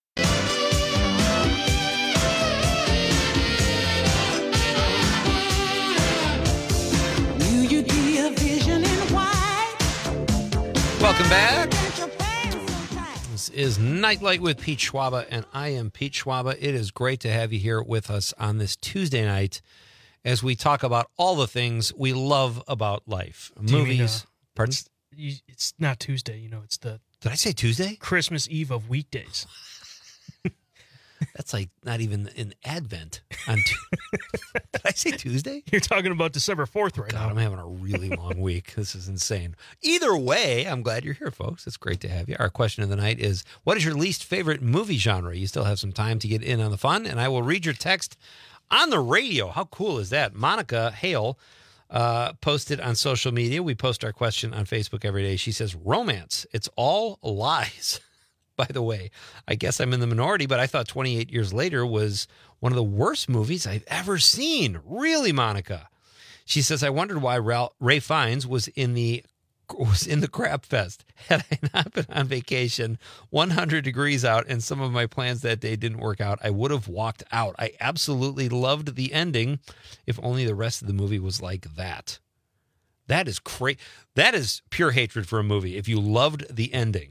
Welcome back. This is Nightlight with Pete Schwaba, and I am Pete Schwaba. It is great to have you here with us on this Tuesday night as we talk about all the things we love about life. Do Movies. You mean, uh, Pardon? It's, it's not Tuesday. You know, it's the... Did I say Tuesday? Christmas Eve of weekdays. That's like not even in Advent. On t- Did I say Tuesday? You're talking about December fourth right God, now. I'm having a really long week. This is insane. Either way, I'm glad you're here, folks. It's great to have you. Our question of the night is, what is your least favorite movie genre? You still have some time to get in on the fun, and I will read your text on the radio. How cool is that? Monica Hale uh, posted on social media. We post our question on Facebook every day. She says, romance. It's all lies. By the way, I guess I'm in the minority, but I thought twenty-eight Years Later was one of the worst movies I've ever seen. Really, Monica? She says, I wondered why Ralph, Ray Fiennes was in the was in the Crap Fest. Had I not been on vacation, one hundred degrees out, and some of my plans that day didn't work out, I would have walked out. I absolutely loved the ending. If only the rest of the movie was like that. That is crazy. That is pure hatred for a movie. If you loved the ending.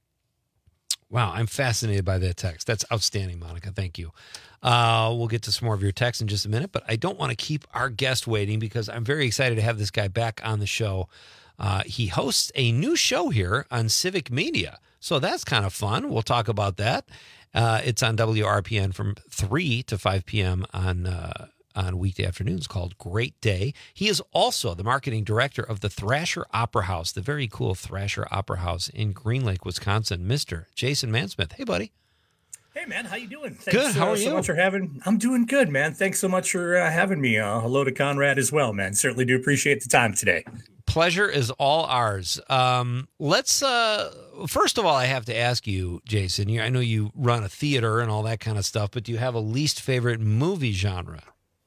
Wow, I'm fascinated by that text. That's outstanding, Monica. Thank you. Uh, we'll get to some more of your texts in just a minute, but I don't want to keep our guest waiting because I'm very excited to have this guy back on the show. Uh, he hosts a new show here on Civic Media, so that's kind of fun. We'll talk about that. Uh, it's on W R P N from three to five p.m. on uh, on weekday afternoons called Great Day. He is also the marketing director of the Thrasher Opera House, the very cool Thrasher Opera House in Green Lake, Wisconsin. Mister Jason Mansmith. Hey, buddy. Hey, man. How you doing? Thanks, Good. How are uh, you? so much for having. I'm doing good, man. Thanks so much for uh, having me. Uh, hello to Conrad as well, man. Certainly do appreciate the time today. Pleasure is all ours. Um, let's, uh, first of all, I have to ask you, Jason, you, I know you run a theater and all that kind of stuff, but do you have a least favorite movie genre?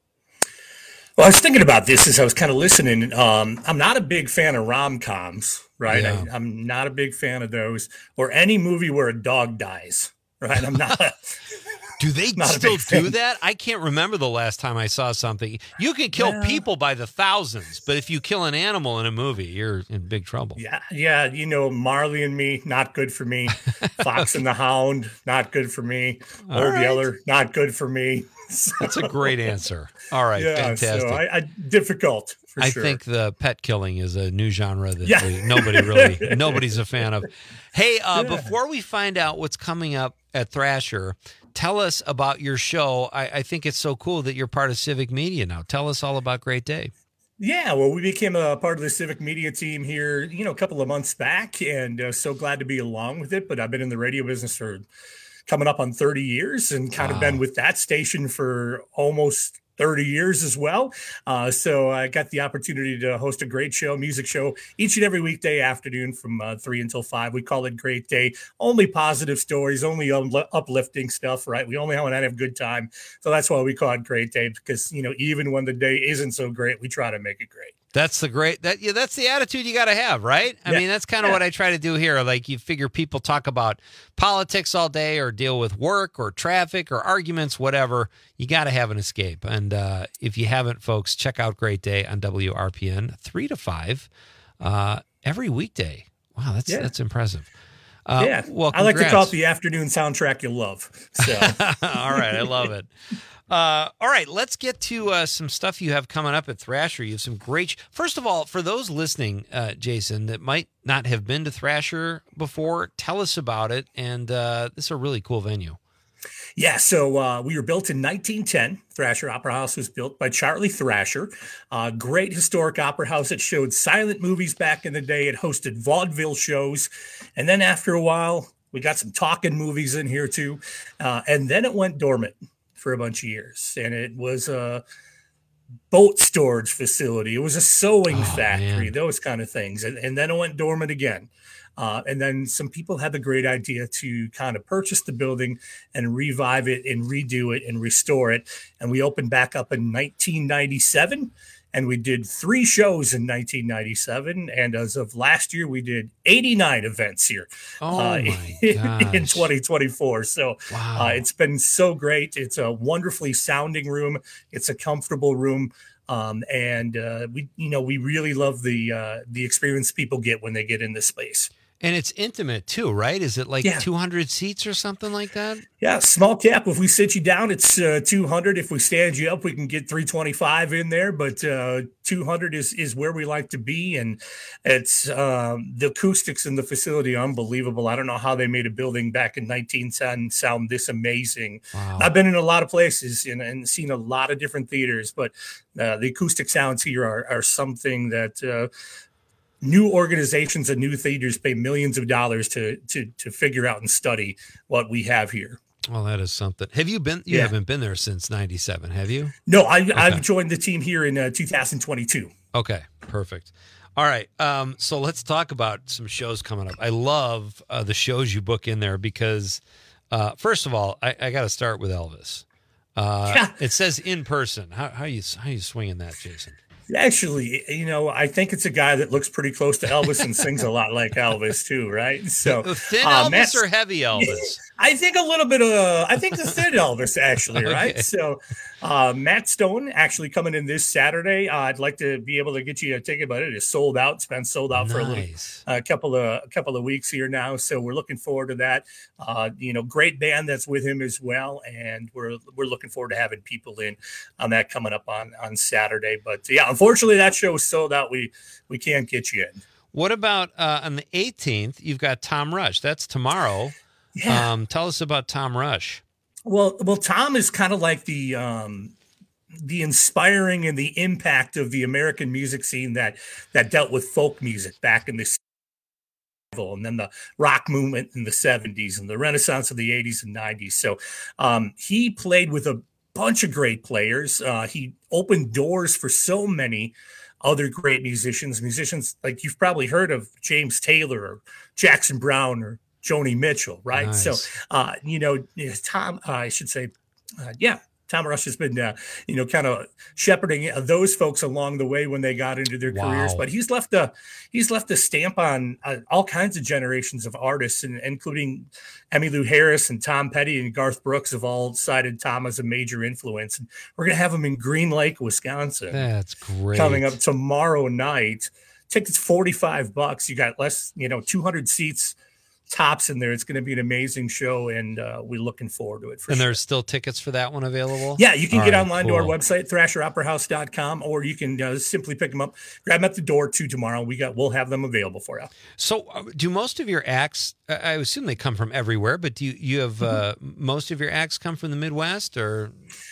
Well, I was thinking about this as I was kind of listening. Um, I'm not a big fan of rom-coms, right? Yeah. I, I'm not a big fan of those, or any movie where a dog dies, right? I'm not. A, do they not still a big fan. do that? I can't remember the last time I saw something. You can kill Yeah. people by the thousands, but if you kill an animal in a movie, you're in big trouble. Yeah, yeah, you know, Marley and Me, not good for me. Fox and the Hound, not good for me. All Or right. the other, not good for me. So- That's a great answer. All right, yeah, fantastic. So I, I, difficult for I sure. think the pet killing is a new genre that Yeah. we- nobody really, nobody's a fan of. Hey, uh, Yeah. before we find out what's coming up at Thrasher, tell us about your show. I, I think it's so cool that you're part of Civic Media now. Tell us all about Great Day. Yeah, well, we became a part of the Civic Media team here, you know, a couple of months back, and uh, so glad to be along with it. But I've been in the radio business for coming up on thirty years and kind Wow. of been with that station for almost thirty years as well. Uh, so I got the opportunity to host a great show, music show, each and every weekday afternoon from uh, three until five. We call it Great Day. Only positive stories, only um, uplifting stuff, right? We only want to have a good time. So that's why we call it Great Day, because, you know, even when the day isn't so great, we try to make it great. That's the great that yeah, that's the attitude you got to have, right? I Yeah. mean, that's kind of Yeah. what I try to do here. Like you figure people talk about politics all day or deal with work or traffic or arguments, whatever. You got to have an escape. And uh, if you haven't, folks, check out Great Day on W R P N three to five uh, every weekday. Wow, that's Yeah. that's impressive. Uh, yeah. Well, I like to call it congrats. the afternoon soundtrack you'll love. So, All right. I love it. Uh, all right. Let's get to uh, some stuff you have coming up at Thrasher. You have some great. Sh- First of all, for those listening, uh, Jason, that might not have been to Thrasher before, tell us about it. And uh, this is a really cool venue. Yeah, so uh, we were built in nineteen ten. Thrasher Opera House was built by Charlie Thrasher. Uh, great historic opera house. It showed silent movies back in the day. It hosted vaudeville shows. And then after a while, we got some talking movies in here too. Uh, and then it went dormant for a bunch of years. And it was a boat storage facility. It was a sewing Oh, factory, man. those kind of things. And, and then it went dormant again. Uh, and then some people had the great idea to kind of purchase the building and revive it and redo it and restore it. And we opened back up in nineteen ninety-seven, and we did three shows in nineteen ninety-seven. And as of last year, we did eighty-nine events here Oh, uh, my in gosh. twenty twenty-four. So Wow. uh, it's been so great. It's a wonderfully sounding room. It's a comfortable room. Um, and uh, we, you know, we really love the uh, the experience people get when they get in this space. And it's intimate too, right? Is it like Yeah. two hundred seats or something like that? Yeah, small cap. If we sit you down, it's uh, two hundred. If we stand you up, we can get three twenty-five in there. But uh, two hundred is is where we like to be, and it's um, the acoustics in the facility are unbelievable. I don't know how they made a building back in nineteen ten sound this amazing. Wow. I've been in a lot of places and, and seen a lot of different theaters, but uh, the acoustic sounds here are are something that. Uh, New organizations and new theaters pay millions of dollars to to to figure out and study what we have here. Well, that is something. Have you been? You Yeah. haven't been there since ninety-seven, have you? No, I, Okay. I've joined the team here in uh, two thousand twenty-two. Okay, perfect. All right. Um, so let's talk about some shows coming up. I love uh, the shows you book in there because, uh, first of all, I, I got to start with Elvis. Uh, Yeah. It says in person. How, how you how you swinging that, Jason? Actually, you know, I think it's a guy that looks pretty close to Elvis and sings a lot like Elvis too, right? So Thin uh, Elvis Matt's- or heavy Elvis? I think a little bit of, uh, I think the thin Elvis, actually, Okay. right? So, uh, Matt Stone actually coming in this Saturday. Uh, I'd like to be able to get you a ticket, but it is sold out. It's been sold out for a little, Nice. a couple of, a couple of weeks here now. So we're looking forward to that. Uh, you know, great band that's with him as well, and we're we're looking forward to having people in on that coming up on on Saturday. But yeah, unfortunately, that show is sold out. We we can't get you in. What about uh, on the eighteenth? You've got Tom Rush. That's tomorrow. Yeah. Um, tell us about Tom Rush. Well, well, Tom is kind of like the um, the inspiring and the impact of the American music scene that that dealt with folk music back in the and then the rock movement in the seventies and the Renaissance of the eighties and nineties. So um, he played with a bunch of great players. Uh, he opened doors for so many other great musicians, musicians like you've probably heard of James Taylor or Jackson Brown or Joni Mitchell, right? Nice. So, uh, you know, Tom, uh, I should say, uh, yeah, Tom Rush has been, uh, you know, kind of shepherding uh, those folks along the way when they got into their Wow. careers. But he's left a he's left a stamp on uh, all kinds of generations of artists, and including Emmylou Harris and Tom Petty and Garth Brooks have all cited Tom as a major influence. And we're gonna have him in Green Lake, Wisconsin, That's great. coming up tomorrow night. Tickets forty-five bucks. You got less, you know, two hundred seats tops in there. It's going to be an amazing show, and uh, we're looking forward to it. For And sure. there's still tickets for that one available? Yeah, you can All get right, online to our cool. website, thrasher opera house dot com, or you can uh, simply pick them up, grab them at the door too tomorrow. We got, we'll have them available for you. So, uh, do most of your acts? I I assume they come from everywhere, but do you, you have uh, most of your acts come from the Midwest, or?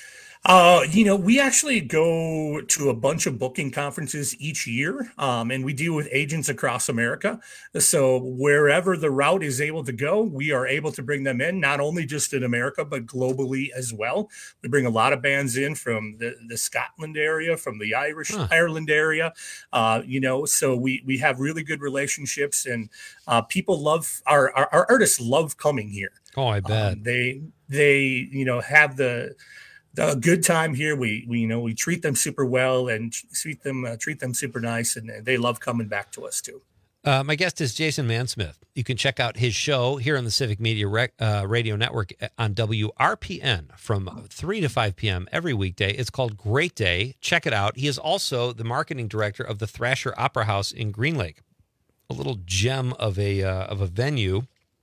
Uh, you know, we actually go to a bunch of booking conferences each year, um, and we deal with agents across America. So wherever the route is able to go, we are able to bring them in, not only just in America, but globally as well. We bring a lot of bands in from the, the Scotland area, from the Irish Huh. Ireland area, uh, you know, so we, we have really good relationships, and uh, people love our, our, our artists love coming here. Oh, I bet. Um, they, they, you know, have the, a good time here. We, we, you know, we treat them super well and treat them, uh, treat them super nice, and, and they love coming back to us too. Uh, my guest is Jason Mansmith. You can check out his show here on the Civic Media Rec, uh, Radio Network on W R P N from three to five p.m. every weekday. It's called Great Day. Check it out. He is also the marketing director of the Thrasher Opera House in Green Lake, a little gem of a uh, of a venue.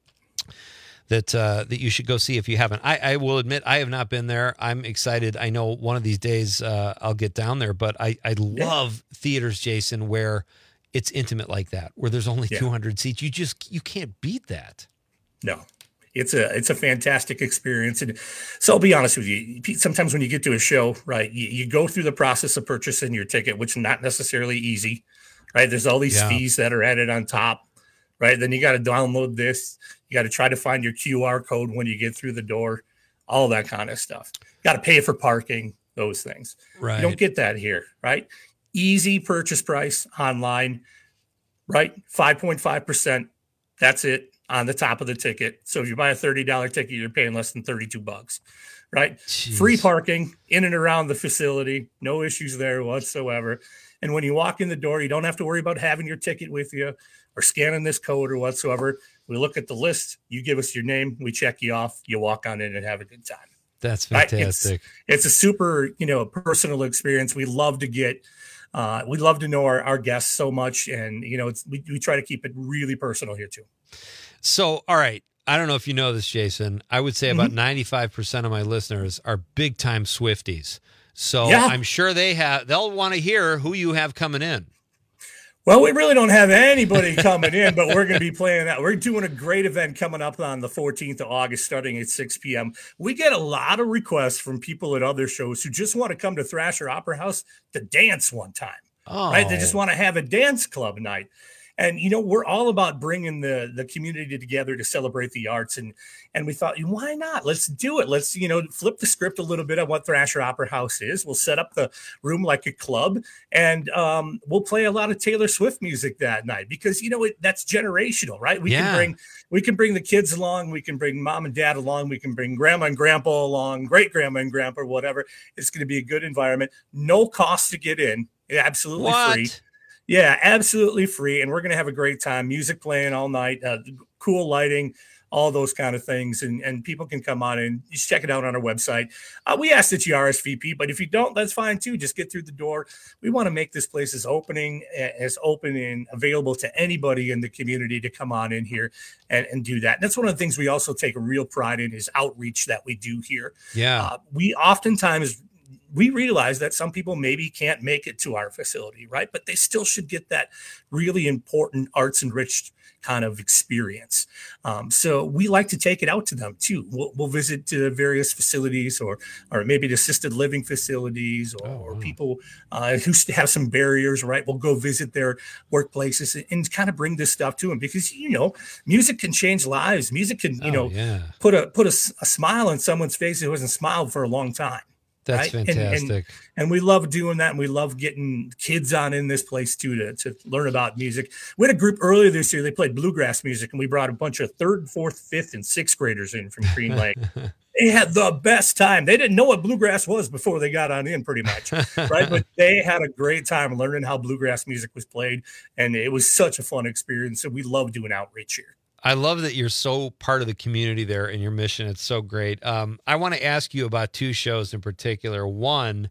that uh, that you should go see if you haven't. I, I will admit I have not been there. I'm excited. I know one of these days uh, I'll get down there, but I, I love theaters, Jason, where it's intimate like that, where there's only Yeah. two hundred seats. You just you can't beat that. No, it's a it's a fantastic experience. And so I'll be honest with you. Sometimes when you get to a show, right, you, you go through the process of purchasing your ticket, which is not necessarily easy, right? There's all these Yeah. fees that are added on top, right? Then you got to download this. You got to try to find your Q R code when you get through the door, all that kind of stuff. Got to pay for parking, those things. Right. You don't get that here, right? Easy purchase price online, right? five point five percent. That's it on the top of the ticket. So if you buy a thirty dollars ticket, you're paying less than thirty-two bucks, right? Jeez. Free parking in and around the facility. No issues there whatsoever. And when you walk in the door, you don't have to worry about having your ticket with you or scanning this code or whatsoever. We look at the list. You give us your name. We check you off. You walk on in and have a good time. That's Right? fantastic. It's, it's a super, you know, personal experience. We love to get, uh, we love to know our, our guests so much. And, you know, it's, we, we try to keep it really personal here too. So, all right. I don't know if you know this, Jason. I would say about Mhm. ninety-five percent of my listeners are big time Swifties. So Yeah. I'm sure they have, they'll want to hear who you have coming in. Well, we really don't have anybody coming in, but we're going to be playing that. We're doing a great event coming up on the fourteenth of August, starting at six p.m. We get a lot of requests from people at other shows who just want to come to Thrasher Opera House to dance one time. Oh. Right? They just want to have a dance club night. And, you know, we're all about bringing the, the community together to celebrate the arts. And and we thought, why not? Let's do it. Let's, you know, flip the script a little bit on what Thrasher Opera House is. We'll set up the room like a club, and um, we'll play a lot of Taylor Swift music that night because, you know, it, that's generational, right? We Yeah. can bring we can bring the kids along. We can bring mom and dad along. We can bring grandma and grandpa along, great grandma and grandpa, whatever. It's going to be a good environment. No cost to get in. Absolutely What? free. Yeah, absolutely free. And we're going to have a great time. Music playing all night, uh, cool lighting, all those kind of things. And, and people can come on and just check it out on our website. Uh, we ask that you R S V P, but if you don't, that's fine too. Just get through the door. We want to make this place as opening, as open and available to anybody in the community to come on in here and, and do that. And that's one of the things we also take a real pride in is outreach that we do here. Yeah. Uh, we oftentimes we realize that some people maybe can't make it to our facility, right? But they still should get that really important arts enriched kind of experience. Um, so we like to take it out to them too. We'll, we'll visit uh, various facilities or or maybe the assisted living facilities or, Oh, or wow. people uh, who have some barriers, right? We'll go visit their workplaces and, and kind of bring this stuff to them because, you know, music can change lives. Music can, you Oh, know, yeah. put a put a, s- a smile on someone's face who hasn't smiled for a long time. That's right? And- and- fantastic. And, we love doing that. And we love getting kids on in this place too to, to learn about music. We had a group earlier this year. They played bluegrass music, and we brought a bunch of third, fourth, fifth, and sixth graders in from Green Lake. They had the best time. They didn't know what bluegrass was before they got on in, pretty much, right? But they had a great time learning how bluegrass music was played, and it was such a fun experience. So we love doing outreach here. I love that you're so part of the community there and your mission. It's so great. Um, I want to ask you about two shows in particular. One,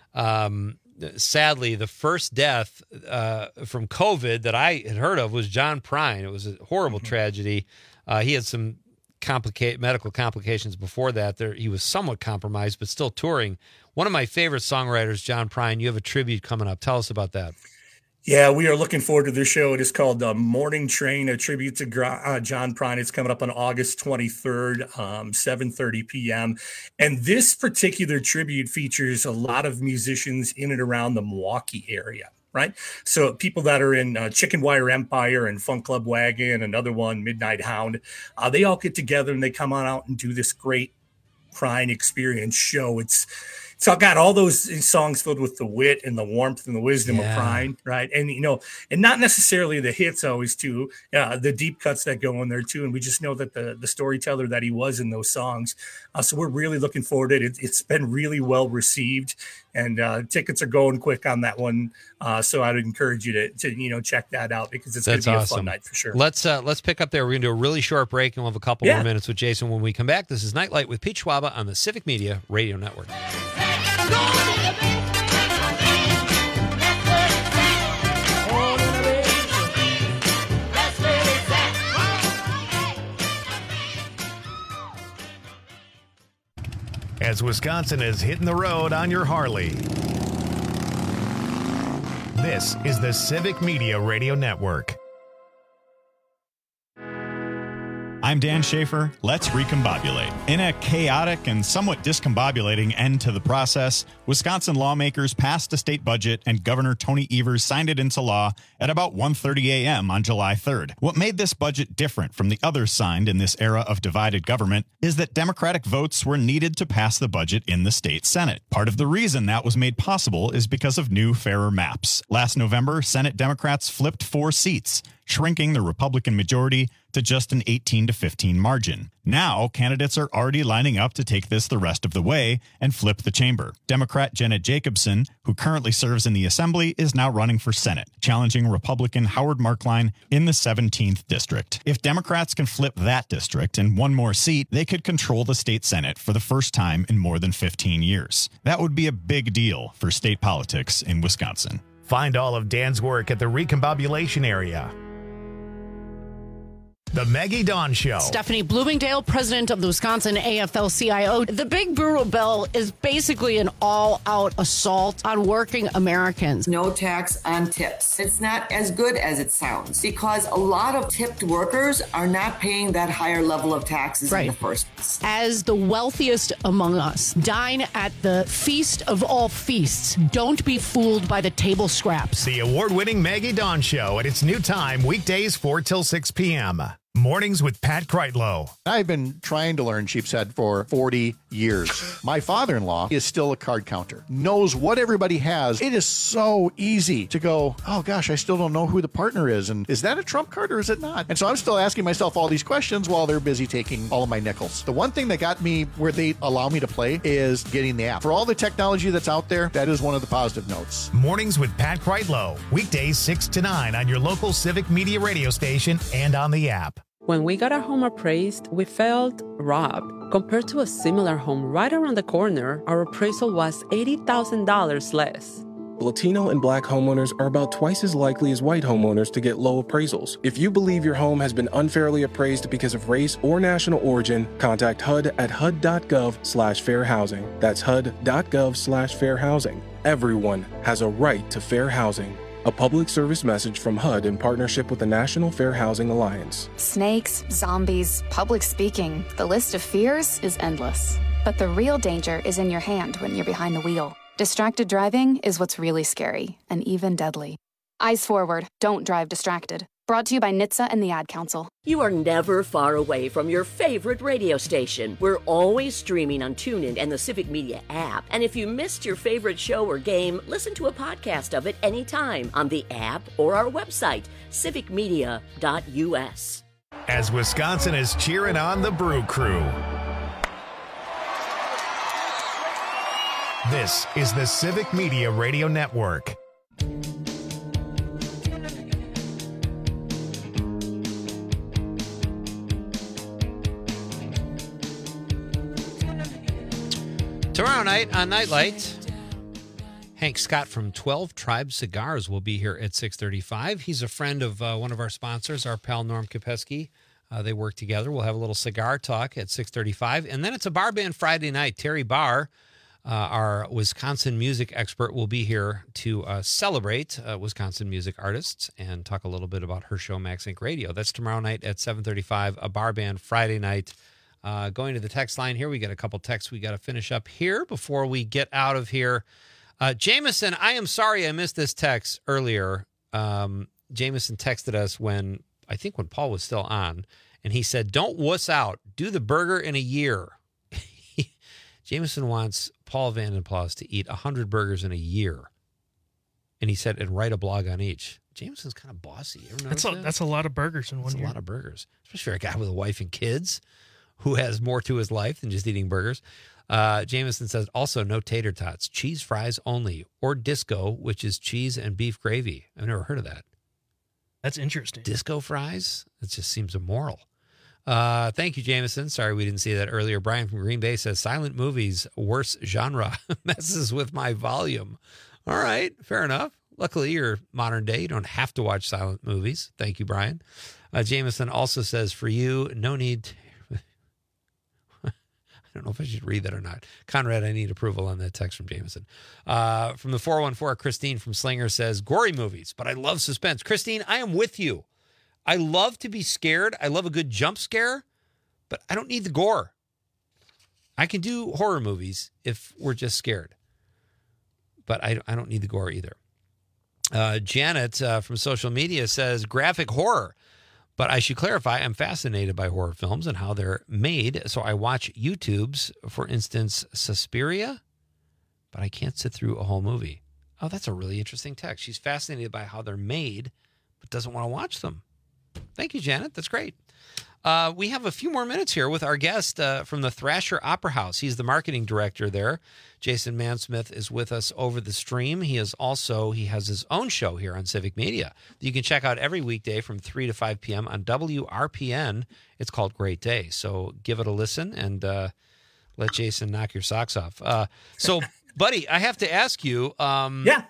um, sadly, the first death uh, from COVID that I had heard of was John Prine. It was a horrible Mm-hmm. tragedy. Uh, he had some complicate medical complications before that. There, he was somewhat compromised, but still touring. One of my favorite songwriters, John Prine. You have a tribute coming up. Tell us about that. Yeah, we are looking forward to this show. It is called uh, Morning Train, a tribute to Gra- uh, John Prine. It's coming up on August twenty-third, um, seven thirty p.m. And this particular tribute features a lot of musicians in and around the Milwaukee area, right? So people that are in uh, Chicken Wire Empire and Funk Club Wagon, another one, Midnight Hound, uh, they all get together and they come on out and do this great Prine experience show. It's It's all got all those songs filled with the wit and the warmth and the wisdom Yeah. of Prine, right? And, you know, and not necessarily the hits always too, uh, the deep cuts that go in there too. And we just know that the the storyteller that he was in those songs. Uh, so we're really looking forward to it. it. It's been really well received, and uh, tickets are going quick on that one. Uh, so I'd encourage you to, to, you know, check that out because it's going That's to be awesome. a fun night for sure. Let's uh, let's pick up there. We're gonna do a really short break, and we'll have a couple Yeah. more minutes with Jason when we come back. This is Nightlight with Pete Schwaba on the Civic Media Radio Network. as Wisconsin is hitting the road on your Harley. This is the Civic Media Radio Network. I'm Dan Schaefer. Let's recombobulate. In a chaotic and somewhat discombobulating end to the process, Wisconsin lawmakers passed a state budget and Governor Tony Evers signed it into law at about one thirty a.m. on July third. What made this budget different from the others signed in this era of divided government is that Democratic votes were needed to pass the budget in the state Senate. Part of the reason that was made possible is because of new, fairer maps. Last November, Senate Democrats flipped four seats, shrinking the Republican majority to just an eighteen to fifteen margin. Now, candidates are already lining up to take this the rest of the way and flip the chamber. Democrat Jenna Jacobson, who currently serves in the Assembly, is now running for Senate, challenging Republican Howard Markline in the seventeenth district. If Democrats can flip that district and one more seat, they could control the state Senate for the first time in more than fifteen years. That would be a big deal for state politics in Wisconsin. Find all of Dan's work at the Recombobulation area. The Maggie Dawn Show. Stephanie Bloomingdale, president of the Wisconsin A F L C I O. The big brutal bill is basically an all-out assault on working Americans. No tax on tips. It's not as good as it sounds because a lot of tipped workers are not paying that higher level of taxes right. in the first place. As the wealthiest among us, dine at the feast of all feasts. Don't be fooled by the table scraps. The award-winning Maggie Dawn Show at its new time, weekdays four till six p.m. Mornings with Pat Kreitlow. I've been trying to learn Sheepshead for forty years. My father-in-law is still a card counter, knows what everybody has. It is so easy to go, oh gosh, I still don't know who the partner is. And is that a trump card or is it not? And so I'm still asking myself all these questions while they're busy taking all of my nickels. The one thing that got me where they allow me to play is getting the app. For all the technology that's out there, that is one of the positive notes. Mornings with Pat Kreitlow. Weekdays six to nine on your local Civic Media radio station and on the app. When we got our home appraised, we felt robbed. Compared to a similar home right around the corner, our appraisal was eighty thousand dollars less. Latino and Black homeowners are about twice as likely as white homeowners to get low appraisals. If you believe your home has been unfairly appraised because of race or national origin, contact H U D at H U D dot gov slash fair housing. That's H U D dot gov slash fair housing. Everyone has a right to fair housing. A public service message from H U D in partnership with the National Fair Housing Alliance. Snakes, zombies, public speaking. The list of fears is endless. But the real danger is in your hand when you're behind the wheel. Distracted driving is what's really scary and even deadly. Eyes forward. Don't drive distracted. Brought to you by N H T S A and the Ad Council. You are never far away from your favorite radio station. We're always streaming on TuneIn and the Civic Media app. And if you missed your favorite show or game, listen to a podcast of it anytime on the app or our website, civic media dot u s. As Wisconsin is cheering on the Brew Crew. This is the Civic Media Radio Network. Tomorrow night on Nightlight, Hank Scott from twelve Tribes Cigars will be here at six thirty-five. He's a friend of uh, one of our sponsors, our pal Norm Kopeski. Uh, they work together. We'll have a little cigar talk at six thirty-five. And then it's a bar band Friday night. Terry Barr, uh, our Wisconsin music expert, will be here to uh, celebrate uh, Wisconsin music artists and talk a little bit about her show, Max Inc Radio. That's tomorrow night at seven thirty-five, a bar band Friday night. Uh, going to the text line here, we got a couple texts we got to finish up here before we get out of here. Uh, Jameson, I am sorry I missed this text earlier. Um, Jameson texted us when, I think when Paul was still on, and he said, don't wuss out. Do the burger in a year. Jameson wants Paul Vandenplas to eat one hundred burgers in a year. And he said, and write a blog on each. Jameson's kind of bossy. You ever that's, a, that? that's a lot of burgers in one that's year. That's a lot of burgers, especially for a guy with a wife and kids who has more to his life than just eating burgers. Uh, Jameson says, also no tater tots, cheese fries only, or disco, which is cheese and beef gravy. I've never heard of that. That's interesting. Disco fries? It just seems immoral. Uh, thank you, Jameson. Sorry we didn't see that earlier. Brian from Green Bay says, silent movies, worse genre, messes with my volume. All right, fair enough. Luckily, you're modern day. You don't have to watch silent movies. Thank you, Brian. Uh, Jameson also says, for you, no need to... don't know if I should read that or not. Conrad, I need approval on that text from Jameson. Uh, from the four one four, Christine from Slinger says, gory movies, but I love suspense. Christine, I am with you. I love to be scared. I love a good jump scare, but I don't need the gore. I can do horror movies if we're just scared, but I, I don't need the gore either. Uh, Janet uh, from social media says, graphic horror. But I should clarify, I'm fascinated by horror films and how they're made. So I watch YouTube's, for instance, Suspiria, but I can't sit through a whole movie. Oh, that's a really interesting text. She's fascinated by how they're made, but doesn't want to watch them. Thank you, Janet. That's great. Uh, we have a few more minutes here with our guest uh, from the Thrasher Opera House. He's the marketing director there. Jason Mansmith is with us over the stream. He is also, he has his own show here on Civic Media that you can check out every weekday from three to five p.m. on W R P N. It's called Great Day. So give it a listen and uh, let Jason knock your socks off. Uh, so, buddy, I have to ask you. Um, yeah.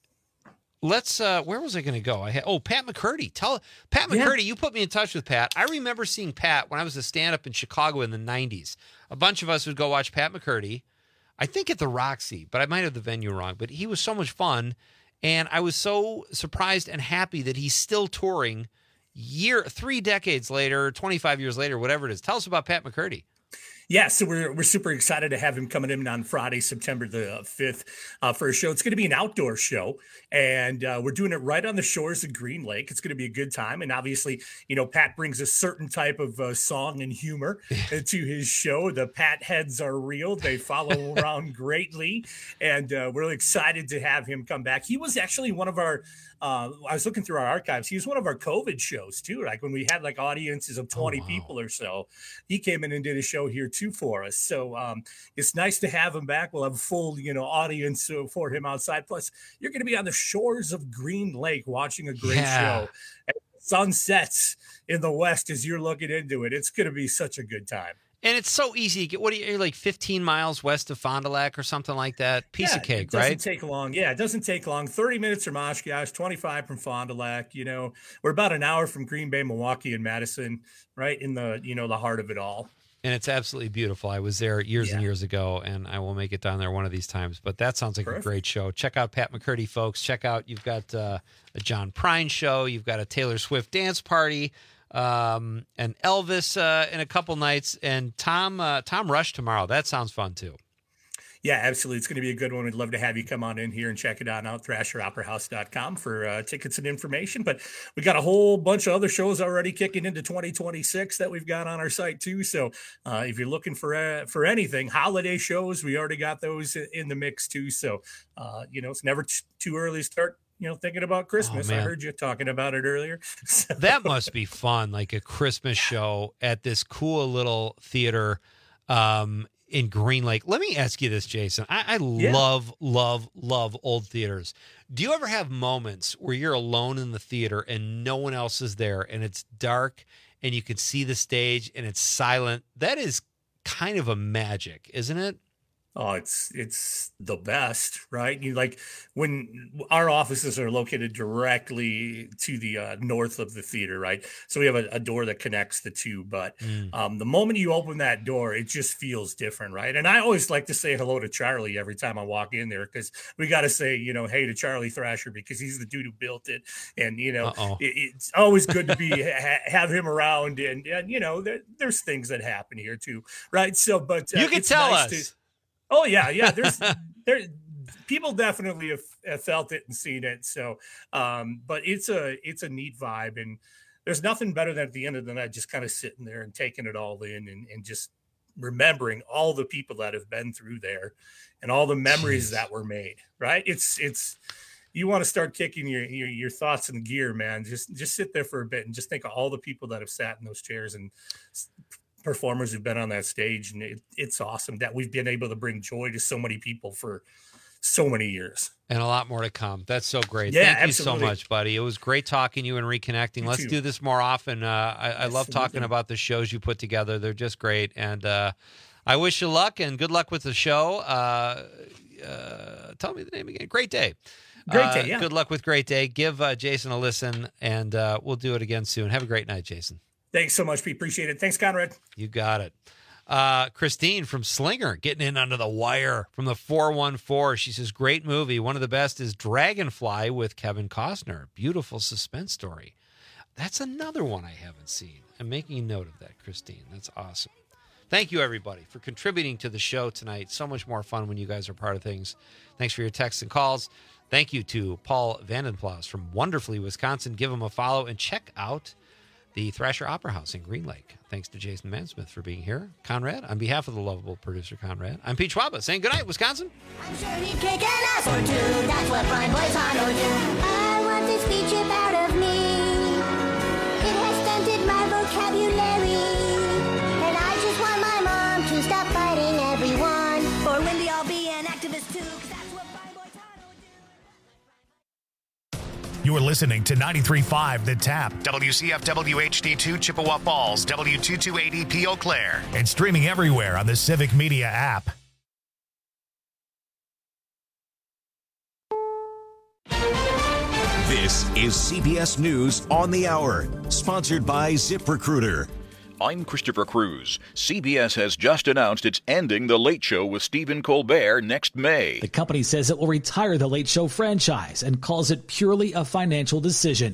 Let's, uh, where was I going to go? I had, oh, Pat McCurdy. Tell Pat McCurdy, yeah. You put me in touch with Pat. I remember seeing Pat when I was a stand-up in Chicago in the nineties. A bunch of us would go watch Pat McCurdy, I think at the Roxy, but I might have the venue wrong. But he was so much fun, and I was so surprised and happy that he's still touring year, three decades later, twenty-five years later, whatever it is. Tell us about Pat McCurdy. Yeah, so we're we're super excited to have him coming in on Friday, September the fifth, uh, for a show. It's going to be an outdoor show, and uh, we're doing it right on the shores of Green Lake. It's going to be a good time, and obviously, you know, Pat brings a certain type of uh, song and humor to his show. The Pat heads are real; they follow around greatly, and uh, we're really excited to have him come back. He was actually one of our. Uh, I was looking through our archives. He was one of our COVID shows too. Like when we had like audiences of twenty oh, wow. people or so, he came in and did a show here too for us. So um, it's nice to have him back. We'll have a full, you know, audience for him outside. Plus, you're going to be on the shores of Green Lake watching a great yeah. show. And sunsets in the west as you're looking into it. It's going to be such a good time. And it's so easy to get. What are you, like fifteen miles west of Fond du Lac or something like that? Piece yeah, of cake, it doesn't right? take long. Yeah, it doesn't take long. thirty minutes from Oshkosh, twenty-five from Fond du Lac. You know, we're about an hour from Green Bay, Milwaukee, and Madison, right in the, you know, the heart of it all. And it's absolutely beautiful. I was there years yeah. and years ago, and I will make it down there one of these times. But that sounds like Perfect. a great show. Check out Pat McCurdy, folks. Check out, you've got uh, a John Prine show. You've got a Taylor Swift dance party. Um, and Elvis uh, in a couple nights, and Tom uh, Tom Rush tomorrow. That sounds fun too. Yeah, absolutely. It's going to be a good one. We'd love to have you come on in here and check it out out thrasher opera house dot com for uh, tickets and information. But we got a whole bunch of other shows already kicking into twenty twenty-six that we've got on our site too. So uh, if you're looking for uh, for anything, holiday shows, we already got those in the mix too. So uh, you know, it's never t- too early to start. You know, thinking about Christmas. Oh, I heard you talking about it earlier. So. That must be fun, like a Christmas show at this cool little theater um, in Green Lake. Let me ask you this, Jason. I, I yeah. love, love, love old theaters. Do you ever have moments where you're alone in the theater and no one else is there and it's dark and you can see the stage and it's silent? That is kind of a magic, isn't it? Oh, it's it's the best, right? You like when our offices are located directly to the uh, north of the theater, right? So we have a, a door that connects the two. But mm. um, the moment you open that door, it just feels different, right? And I always like to say hello to Charlie every time I walk in there because we got to say, you know, hey to Charlie Thrasher because he's the dude who built it, and you know, it, it's always good to be ha- have him around, and and you know, there, there's things that happen here too, right? So, but uh, you can tell nice us. To, Oh yeah, yeah. There's there people definitely have, have felt it and seen it. So, um, but it's a it's a neat vibe, and there's nothing better than at the end of the night just kind of sitting there and taking it all in, and, and just remembering all the people that have been through there, and all the memories Jeez. that were made. Right? It's it's you want to start kicking your, your your thoughts in gear, man. Just just sit there for a bit and just think of all the people that have sat in those chairs and performers who've been on that stage, and it, it's awesome that we've been able to bring joy to so many people for so many years, and a lot more to come. That's so great. Yeah, Thank absolutely. you so much, buddy. It was great talking to you and reconnecting. You Let's too. do this more often. Uh, I, I love talking Absolutely. about the shows you put together. They're just great, and uh, I wish you luck and good luck with the show. Uh, uh, tell me the name again. Great Day. Great Day. Uh, Yeah. Good luck with Great Day. Give uh, Jason a listen, and uh, we'll do it again soon. Have a great night, Jason. Thanks so much, Pete. Appreciate it. Thanks, Conrad. You got it. Uh, Christine from Slinger getting in under the wire from the four one four. She says, great movie. One of the best is Dragonfly with Kevin Costner. Beautiful suspense story. That's another one I haven't seen. I'm making a note of that, Christine. That's awesome. Thank you, everybody, for contributing to the show tonight. So much more fun when you guys are part of things. Thanks for your texts and calls. Thank you to Paul Vandenplas from Wonderfully, Wisconsin. Give him a follow and check out the Thrasher Opera House in Green Lake. Thanks to Jason Mansmith for being here. Conrad, on behalf of the lovable producer Conrad, I'm Pete Schwaba saying goodnight, Wisconsin. I'm sure he'd kick an ass or two. That's what Fine Boy Tano do. I want this speech out of me. It has stunted my vocabulary. And I just want my mom to stop fighting everyone. For Wendy, I'll be an activist too. Cause that's what Fine Boy Tano do. You're listening to ninety-three point five The Tap, W C F W H D two Chippewa Falls, W two two eight E P Eau Claire, and streaming everywhere on the Civic Media app. This is C B S News on the Hour, sponsored by ZipRecruiter. I'm Christopher Cruz. C B S has just announced it's ending The Late Show with Stephen Colbert next May. The company says it will retire The Late Show franchise and calls it purely a financial decision.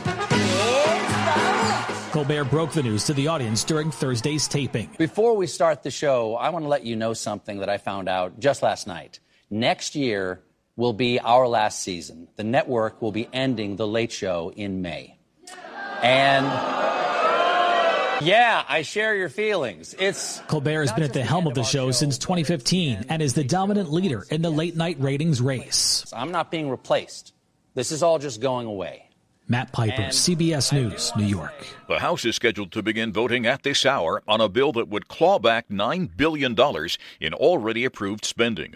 Colbert broke the news to the audience during Thursday's taping. Before we start the show, I want to let you know something that I found out just last night. Next year will be our last season. The network will be ending The Late Show in May. And yeah, I share your feelings. It's Colbert has been at the helm of the show since twenty fifteen and is the dominant leader in the late night ratings race. I'm not being replaced. This is all just going away. Matt Piper, And C B S News, New York. The House is scheduled to begin voting at this hour on a bill that would claw back nine billion dollars in already approved spending.